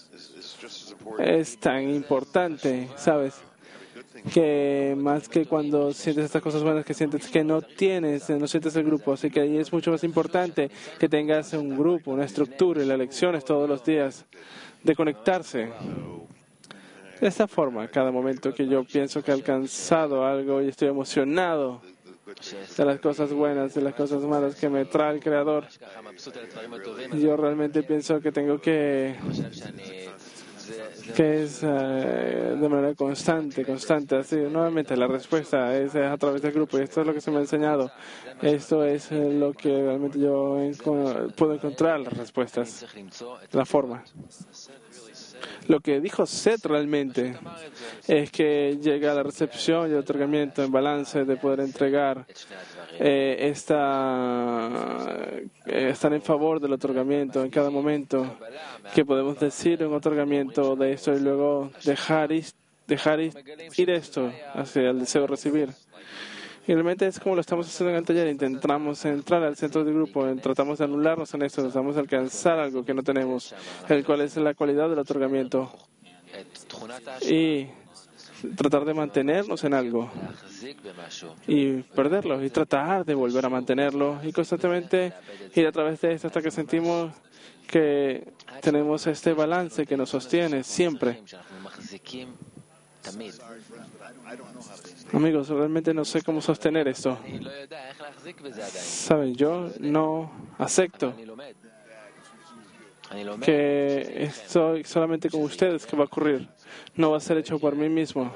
es tan importante, ¿sabes? Que más que cuando sientes estas cosas buenas que sientes que no sientes el grupo. Así que ahí es mucho más importante que tengas un grupo, una estructura y las lecciones todos los días, de conectarse. De esta forma, cada momento que yo pienso que he alcanzado algo y estoy emocionado de las cosas buenas, de las cosas malas que me trae el Creador, yo realmente pienso que tengo que es de manera constante, así. Nuevamente la respuesta es a través del grupo, y esto es lo que se me ha enseñado. Esto es lo que realmente yo puedo encontrar las respuestas, la forma. Lo que dijo Seth realmente es que llega a la recepción y el otorgamiento en balance de poder entregar estar en favor del otorgamiento en cada momento, que podemos decir un otorgamiento de esto y luego dejar ir esto hacia el deseo de recibir. Y realmente es como lo estamos haciendo en el taller. Intentamos entrar al centro del grupo, tratamos de anularnos en esto, tratamos de alcanzar algo que no tenemos, el cual es la cualidad del otorgamiento, y tratar de mantenernos en algo y perderlo, y tratar de volver a mantenerlo, y constantemente ir a través de esto hasta que sentimos que tenemos este balance que nos sostiene siempre. Amigos, realmente no sé cómo sostener esto. Saben, yo no acepto que estoy solamente con ustedes que va a ocurrir. No va a ser hecho por mí mismo.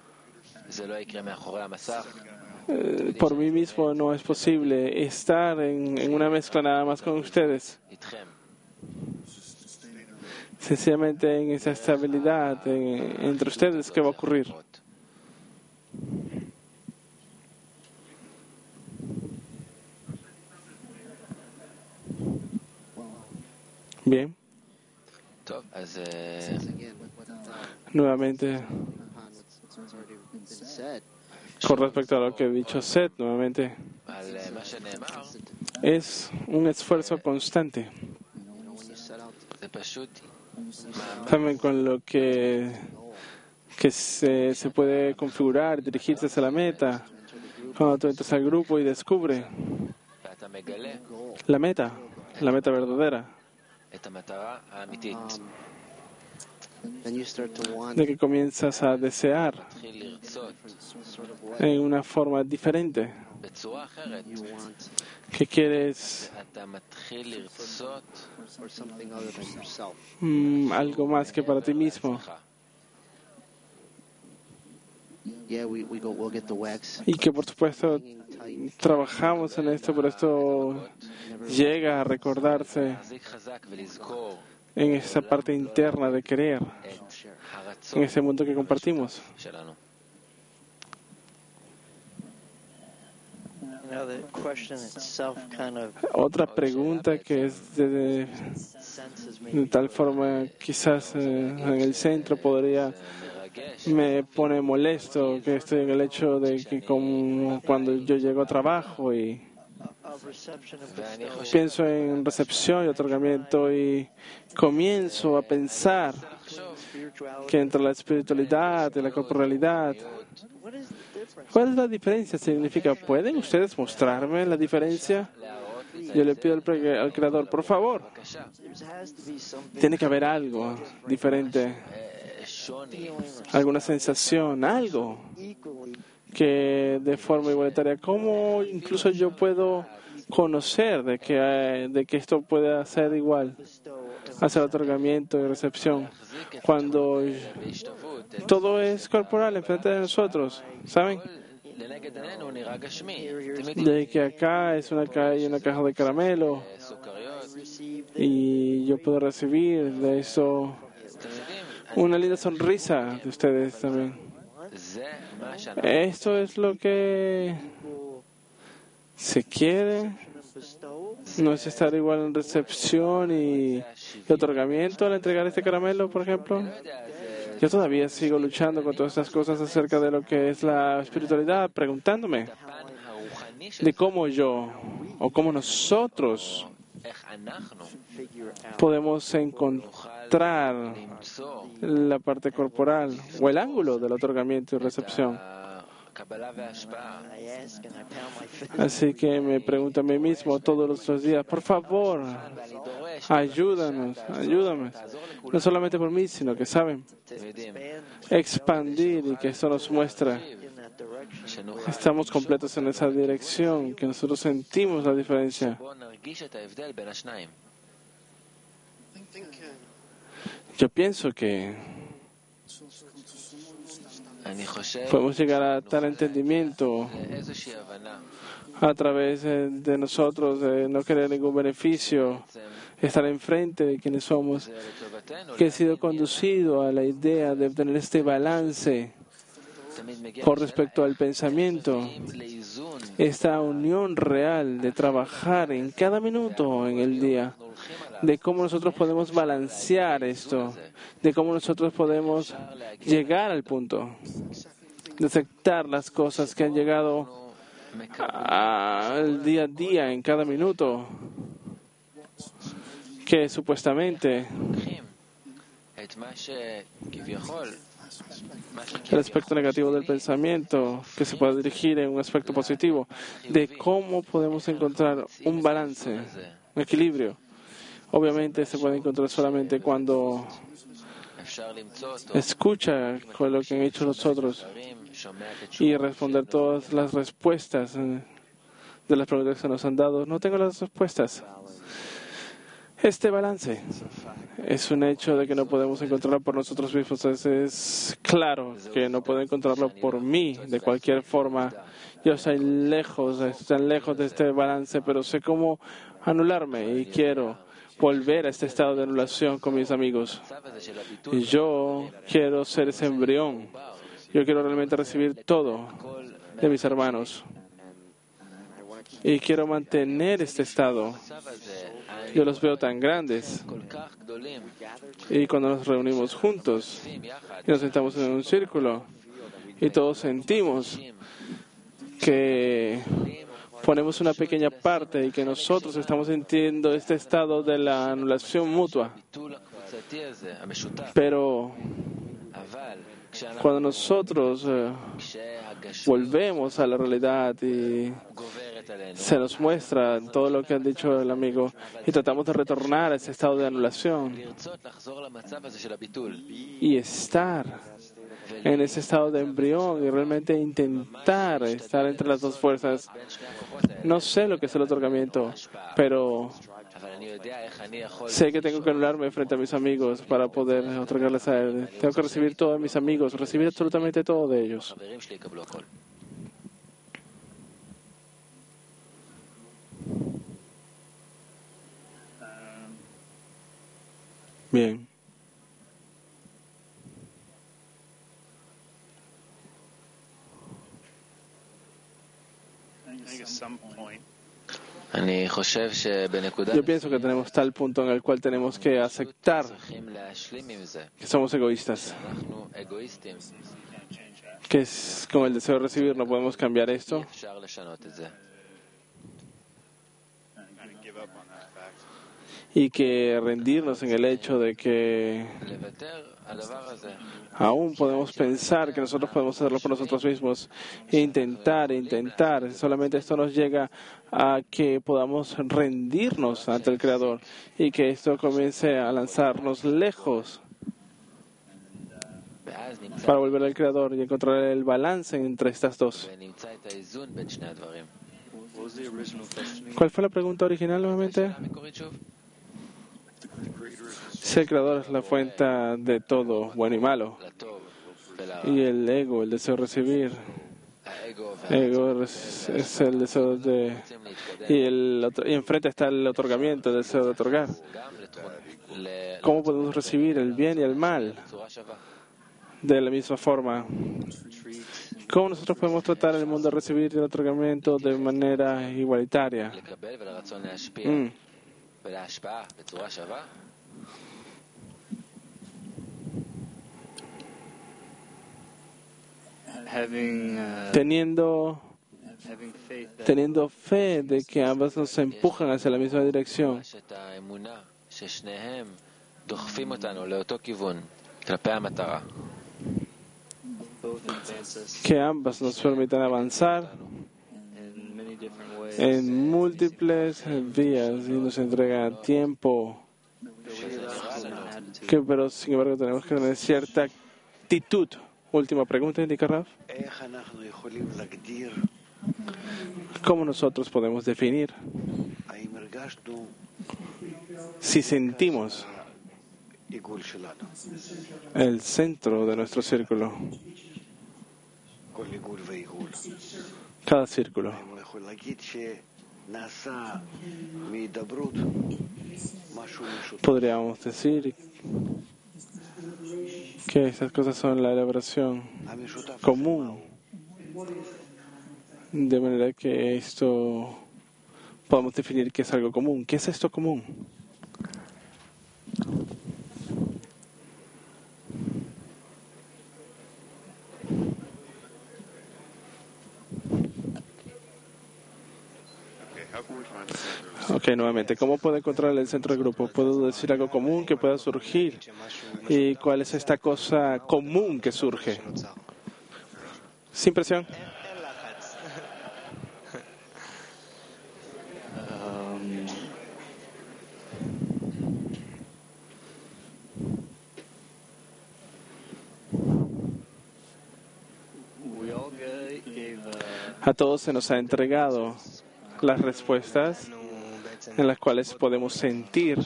Por mí mismo no es posible estar en una mezcla nada más con ustedes. Sencillamente en esa estabilidad entre ustedes que va a ocurrir. Bien. Nuevamente, con respecto a lo que he dicho Seth, nuevamente, es un esfuerzo constante. También con lo que se puede configurar, dirigirse hacia la meta. Cuando tú entras al grupo y descubre la meta verdadera, de que comienzas a desear en una forma diferente, que quieres algo más que para ti mismo. Y que por supuesto trabajamos en esto, pero esto llega a recordarse en esa parte interna de querer, en ese mundo que compartimos. Otra pregunta que es de tal forma, quizás en el centro me pone molesto, que estoy en el hecho de que como cuando yo llego a trabajo y pienso en recepción y otorgamiento y comienzo a pensar que entre la espiritualidad y la corporalidad, ¿cuál es la diferencia? ¿Significa, pueden ustedes mostrarme la diferencia? Yo le pido al Creador, por favor, tiene que haber algo diferente, alguna sensación, algo que de forma igualitaria, ¿cómo incluso yo puedo conocer de que esto puede ser igual hacia el otorgamiento y recepción cuando todo es corporal enfrente de nosotros? ¿Saben? de que acá es hay una caja de caramelo y yo puedo recibir de eso una linda sonrisa de ustedes también. Esto es lo que se quiere. No es estar igual en recepción y otorgamiento al entregar este caramelo, por ejemplo. Yo todavía sigo luchando con todas estas cosas acerca de lo que es la espiritualidad, preguntándome de cómo yo o cómo nosotros podemos encontrar la parte corporal o el ángulo del otorgamiento y recepción. Así que me pregunto a mí mismo todos los días, por favor, ayúdame, no solamente por mí, sino que saben, expandir y que esto nos muestra. Estamos completos en esa dirección, que nosotros sentimos la diferencia. Yo pienso que podemos llegar a tal entendimiento a través de nosotros, de no querer ningún beneficio, estar enfrente de quienes somos, que he sido conducido a la idea de obtener este balance con respecto al pensamiento, esta unión real de trabajar en cada minuto en el día, de cómo nosotros podemos balancear esto, de cómo nosotros podemos llegar al punto de aceptar las cosas que han llegado al día a día, en cada minuto, que supuestamente el aspecto negativo del pensamiento que se puede dirigir en un aspecto positivo, de cómo podemos encontrar un balance, un equilibrio. Obviamente se puede encontrar solamente cuando escucha con lo que han hecho los otros y responder todas las respuestas de las preguntas que se nos han dado. No tengo las respuestas. Este balance es un hecho de que no podemos encontrarlo por nosotros mismos. Es claro que no puedo encontrarlo por mí de cualquier forma. Yo estoy tan lejos de este balance, pero sé cómo anularme y quiero volver a este estado de anulación con mis amigos. Y yo quiero ser ese embrión. Yo quiero realmente recibir todo de mis hermanos. Y quiero mantener este estado. Yo los veo tan grandes. Y cuando nos reunimos juntos y nos sentamos en un círculo y todos sentimos que ponemos una pequeña parte y que nosotros estamos sintiendo este estado de la anulación mutua. Pero cuando nosotros volvemos a la realidad y se nos muestra todo lo que ha dicho el amigo y tratamos de retornar a ese estado de anulación y estar en ese estado de embrión y realmente intentar estar entre las dos fuerzas. No sé lo que es el otorgamiento, pero sé que tengo que anularme frente a mis amigos para poder otorgarles a él. Tengo que recibir todo de mis amigos, recibir absolutamente todo de ellos. Bien. Yo pienso que tenemos tal punto en el cual tenemos que aceptar que somos egoístas, que es con el deseo de recibir no podemos cambiar esto, y que rendirnos en el hecho de que aún podemos pensar que nosotros podemos hacerlo por nosotros mismos e intentar. Solamente esto nos llega a que podamos rendirnos ante el Creador y que esto comience a lanzarnos lejos para volver al Creador y encontrar el balance entre estas dos. ¿Cuál fue la pregunta original nuevamente? Si el Creador es la fuente de todo, bueno y malo, y el ego, el deseo de recibir, Ego es el deseo de... Y enfrente está el otorgamiento, el deseo de otorgar. ¿Cómo podemos recibir el bien y el mal de la misma forma? ¿Cómo nosotros podemos tratar el mundo de recibir el otorgamiento de manera igualitaria? Teniendo fe de que ambas nos empujan hacia la misma dirección, que ambas nos permitan avanzar en múltiples vías y nos entregan tiempo, pero sin embargo tenemos que tener cierta actitud. Última pregunta, indica Raf. ¿Cómo nosotros podemos definir si sentimos el centro de nuestro círculo? Cada círculo. Podríamos decir que estas cosas son la elaboración común, de manera que esto podemos definir que es algo común. ¿Qué es esto común? Ok, nuevamente, ¿cómo puedo encontrar el centro del grupo? ¿Puedo decir algo común que pueda surgir? ¿Y cuál es esta cosa común que surge? Sin presión. A todos se nos ha entregado las respuestas en las cuales podemos sentir.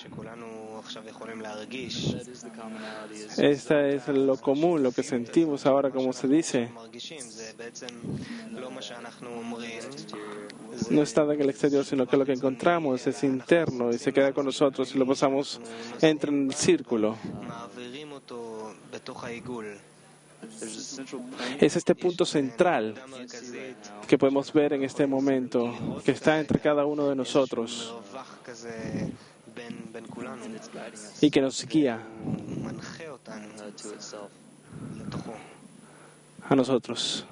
Esta es lo común, lo que sentimos ahora, como se dice. No está en el exterior, sino que lo que encontramos es interno y se queda con nosotros y lo pasamos, entra en el círculo. Es este punto central que podemos ver en este momento, que está entre cada uno de nosotros y que nos guía a nosotros.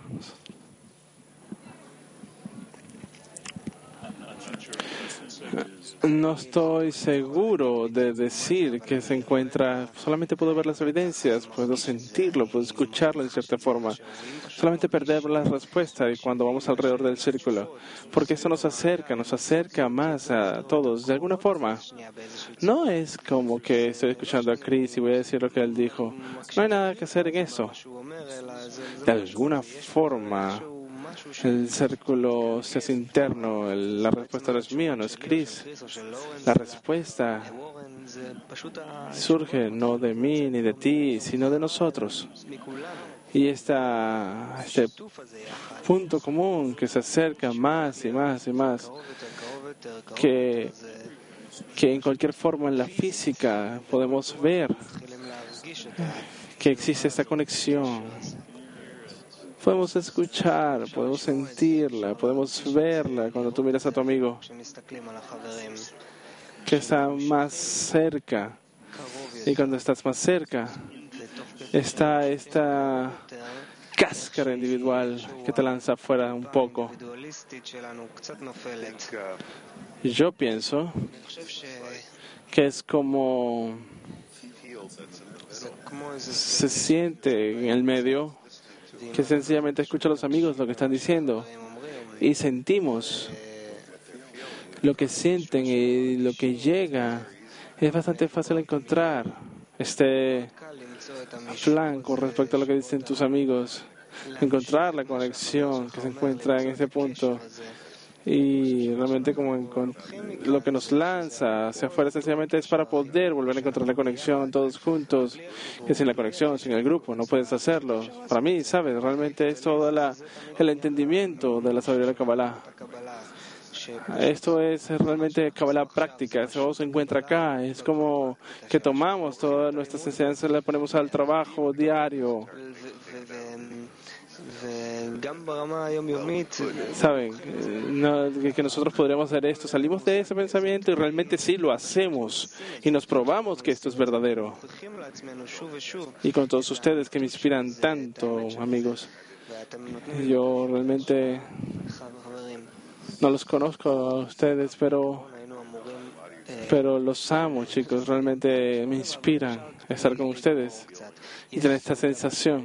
No estoy seguro de decir que se encuentra, solamente puedo ver las evidencias, puedo sentirlo, puedo escucharlo de cierta forma. Solamente perder la respuesta y cuando vamos alrededor del círculo, porque eso nos acerca más a todos, de alguna forma. No es como que estoy escuchando a Chris y voy a decir lo que él dijo. No hay nada que hacer en eso. De alguna forma, el círculo se hace interno, la respuesta no es mía, no es Chris. La respuesta surge no de mí ni de ti, sino de nosotros. Y este punto común que se acerca más y más y más, que en cualquier forma en la física podemos ver que existe esta conexión. Podemos escuchar, podemos sentirla, podemos verla cuando tú miras a tu amigo que está más cerca. Y cuando estás más cerca, está esta cáscara individual que te lanza afuera un poco. Yo pienso que es como se siente en el medio, que sencillamente escucha a los amigos lo que están diciendo y sentimos lo que sienten y lo que llega. Es bastante fácil encontrar este plan con respecto a lo que dicen tus amigos, encontrar la conexión que se encuentra en este punto Y realmente lo que nos lanza hacia afuera sencillamente es para poder volver a encontrar la conexión todos juntos, que sin la conexión, sin el grupo, no puedes hacerlo. Para mí, ¿sabes? Realmente es todo el entendimiento de la sabiduría de la Kabbalah. Esto es realmente Kabbalah práctica, eso se encuentra acá. Es como que tomamos todas nuestras enseñanzas y las ponemos al trabajo diario. Saben, que nosotros podríamos hacer esto. Salimos de ese pensamiento y realmente sí lo hacemos y nos probamos que esto es verdadero. Y con todos ustedes que me inspiran tanto, amigos, yo realmente no los conozco a ustedes, pero los amo, chicos. Realmente me inspiran estar con ustedes y tener esta sensación.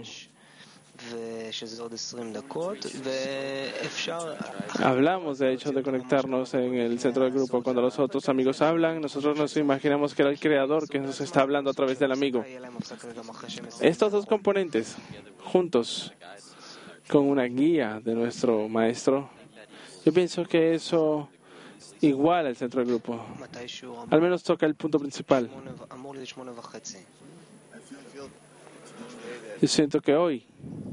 Hablamos de hecho de conectarnos en el centro del grupo. Cuando los otros amigos hablan, nosotros nos imaginamos que era el creador que nos está hablando a través del amigo. Estos dos componentes, juntos, con una guía de nuestro maestro, yo pienso que eso iguala el centro del grupo. Al menos toca el punto principal. Yo siento que hoy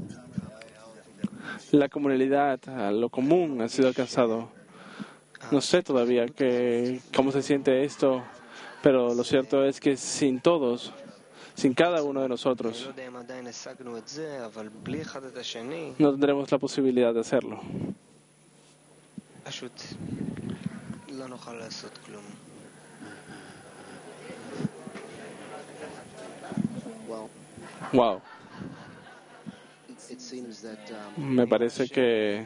la comunidad, lo común ha sido alcanzado. No sé todavía cómo se siente esto, pero lo cierto es que sin todos, sin cada uno de nosotros, no tendremos la posibilidad de hacerlo. Wow. Me parece que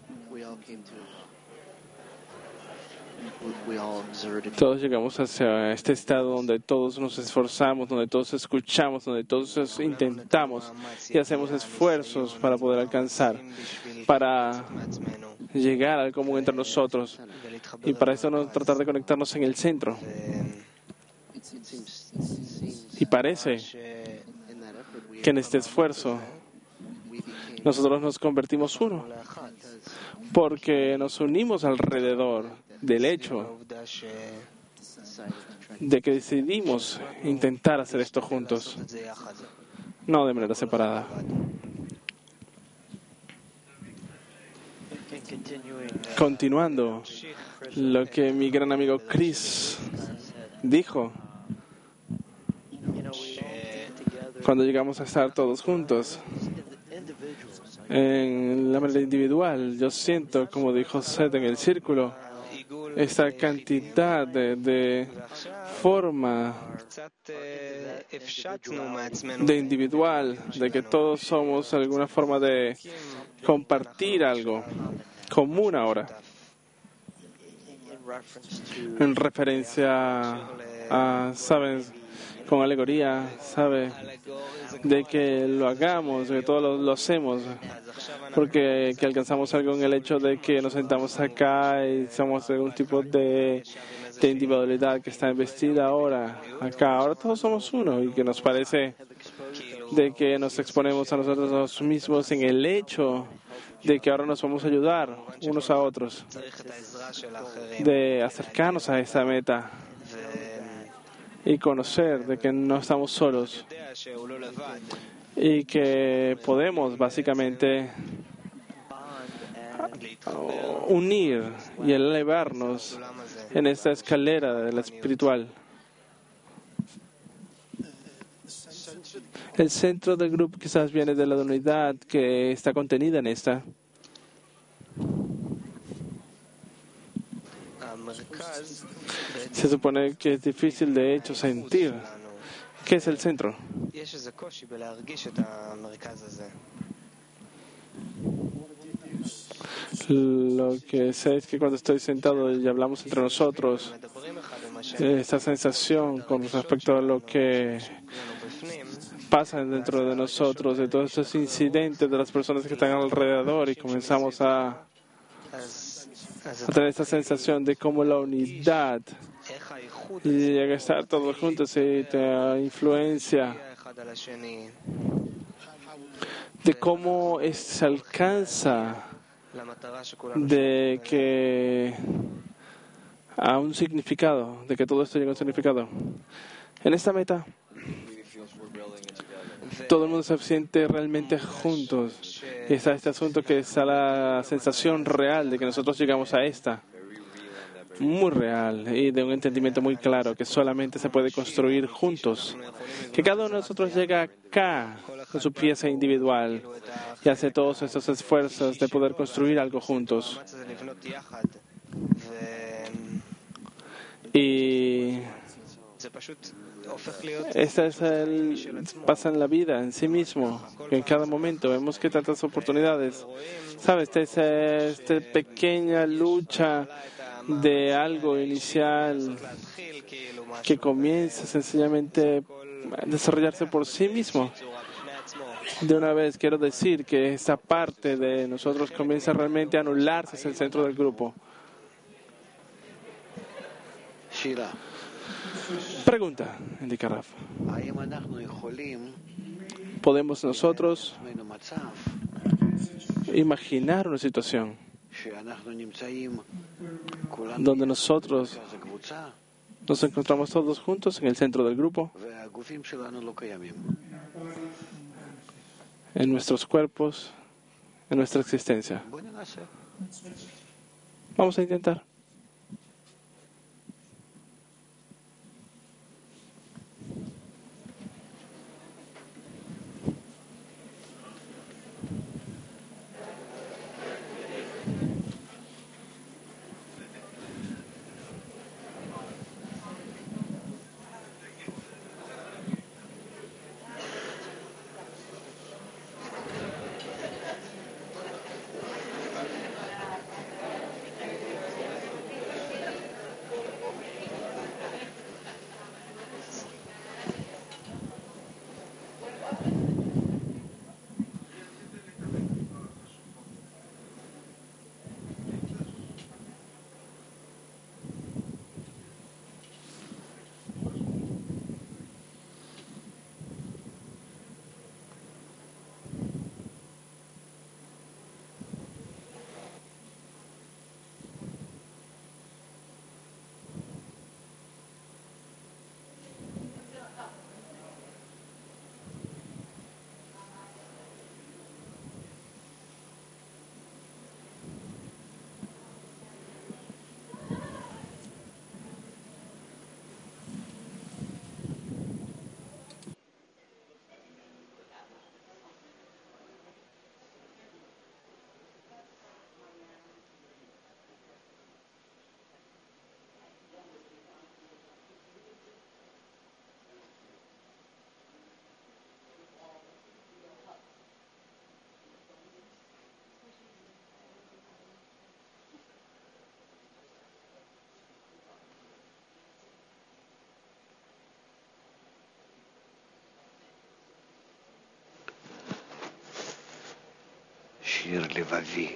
todos llegamos hacia este estado donde todos nos esforzamos, donde todos escuchamos, donde todos intentamos y hacemos esfuerzos para poder alcanzar, para llegar al común entre nosotros. Y para eso tratar de conectarnos en el centro. Y parece que en este esfuerzo nosotros nos convertimos uno, porque nos unimos alrededor del hecho de que decidimos intentar hacer esto juntos, no de manera separada. Continuando lo que mi gran amigo Chris dijo, cuando llegamos a estar todos juntos, en la manera individual, yo siento, como dijo Seth en el círculo, esta cantidad de forma de individual, de que todos somos alguna forma de compartir algo común ahora, en referencia a, ¿saben? Con alegoría, ¿sabe? De que lo hagamos, de que todos lo hacemos, porque que alcanzamos algo en el hecho de que nos sentamos acá y somos algún tipo de individualidad que está investida ahora, acá. Ahora todos somos uno y que nos parece de que nos exponemos a nosotros mismos en el hecho de que ahora nos vamos a ayudar unos a otros, de acercarnos a esta meta y conocer de que no estamos solos y que podemos básicamente unir y elevarnos en esta escalera de la espiritual. El centro del grupo quizás viene de la unidad que está contenida en esta. Se supone que es difícil de hecho sentir. ¿Qué es el centro? Lo que sé es que cuando estoy sentado y hablamos entre nosotros, esta sensación con respecto a lo que pasa dentro de nosotros, de todos estos incidentes de las personas que están alrededor, y comenzamos a tener esta sensación de cómo la unidad llega a estar todos juntos y te influencia, de cómo se alcanza de que a un significado, de que todo esto llega a un significado. En esta meta, todo el mundo se siente realmente juntos. Y está este asunto que está la sensación real de que nosotros llegamos a esta. Muy real y de un entendimiento muy claro que solamente se puede construir juntos. Que cada uno de nosotros llega acá con su pieza individual y hace todos estos esfuerzos de poder construir algo juntos. Y esta es pasa en la vida en sí mismo, que en cada momento vemos que tantas oportunidades, ¿sabes? Esta pequeña lucha de algo inicial que comienza sencillamente a desarrollarse por sí mismo. De una vez quiero decir que esa parte de nosotros comienza realmente a anularse hacia el centro del grupo. Pregunta, indica Rafa. ¿Podemos nosotros imaginar una situación donde nosotros nos encontramos todos juntos en el centro del grupo, en nuestros cuerpos, en nuestra existencia? Vamos a intentar. שיר לבבי.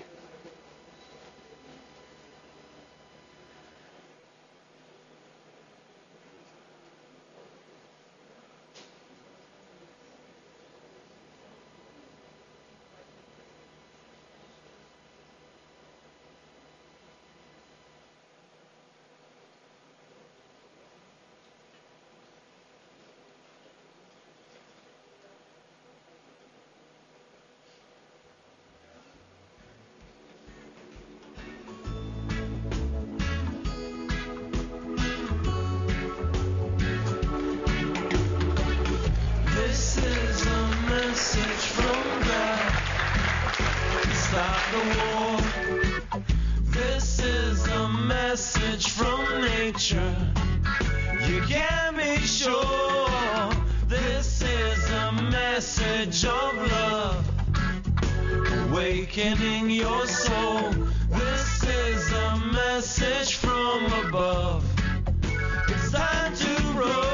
Awakening your soul. This is a message from above. It's time to roll.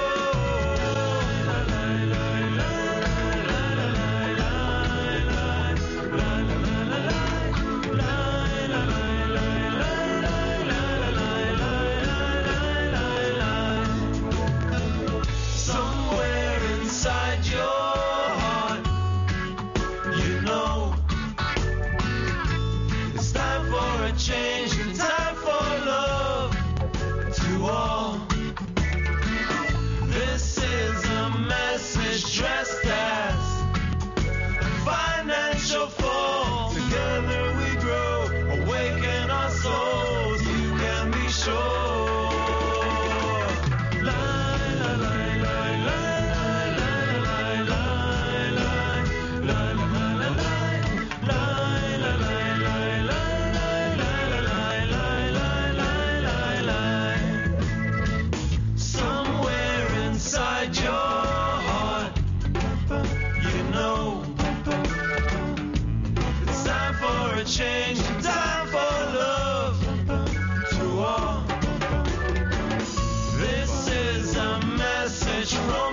Somewhere inside your heart, you know it's message from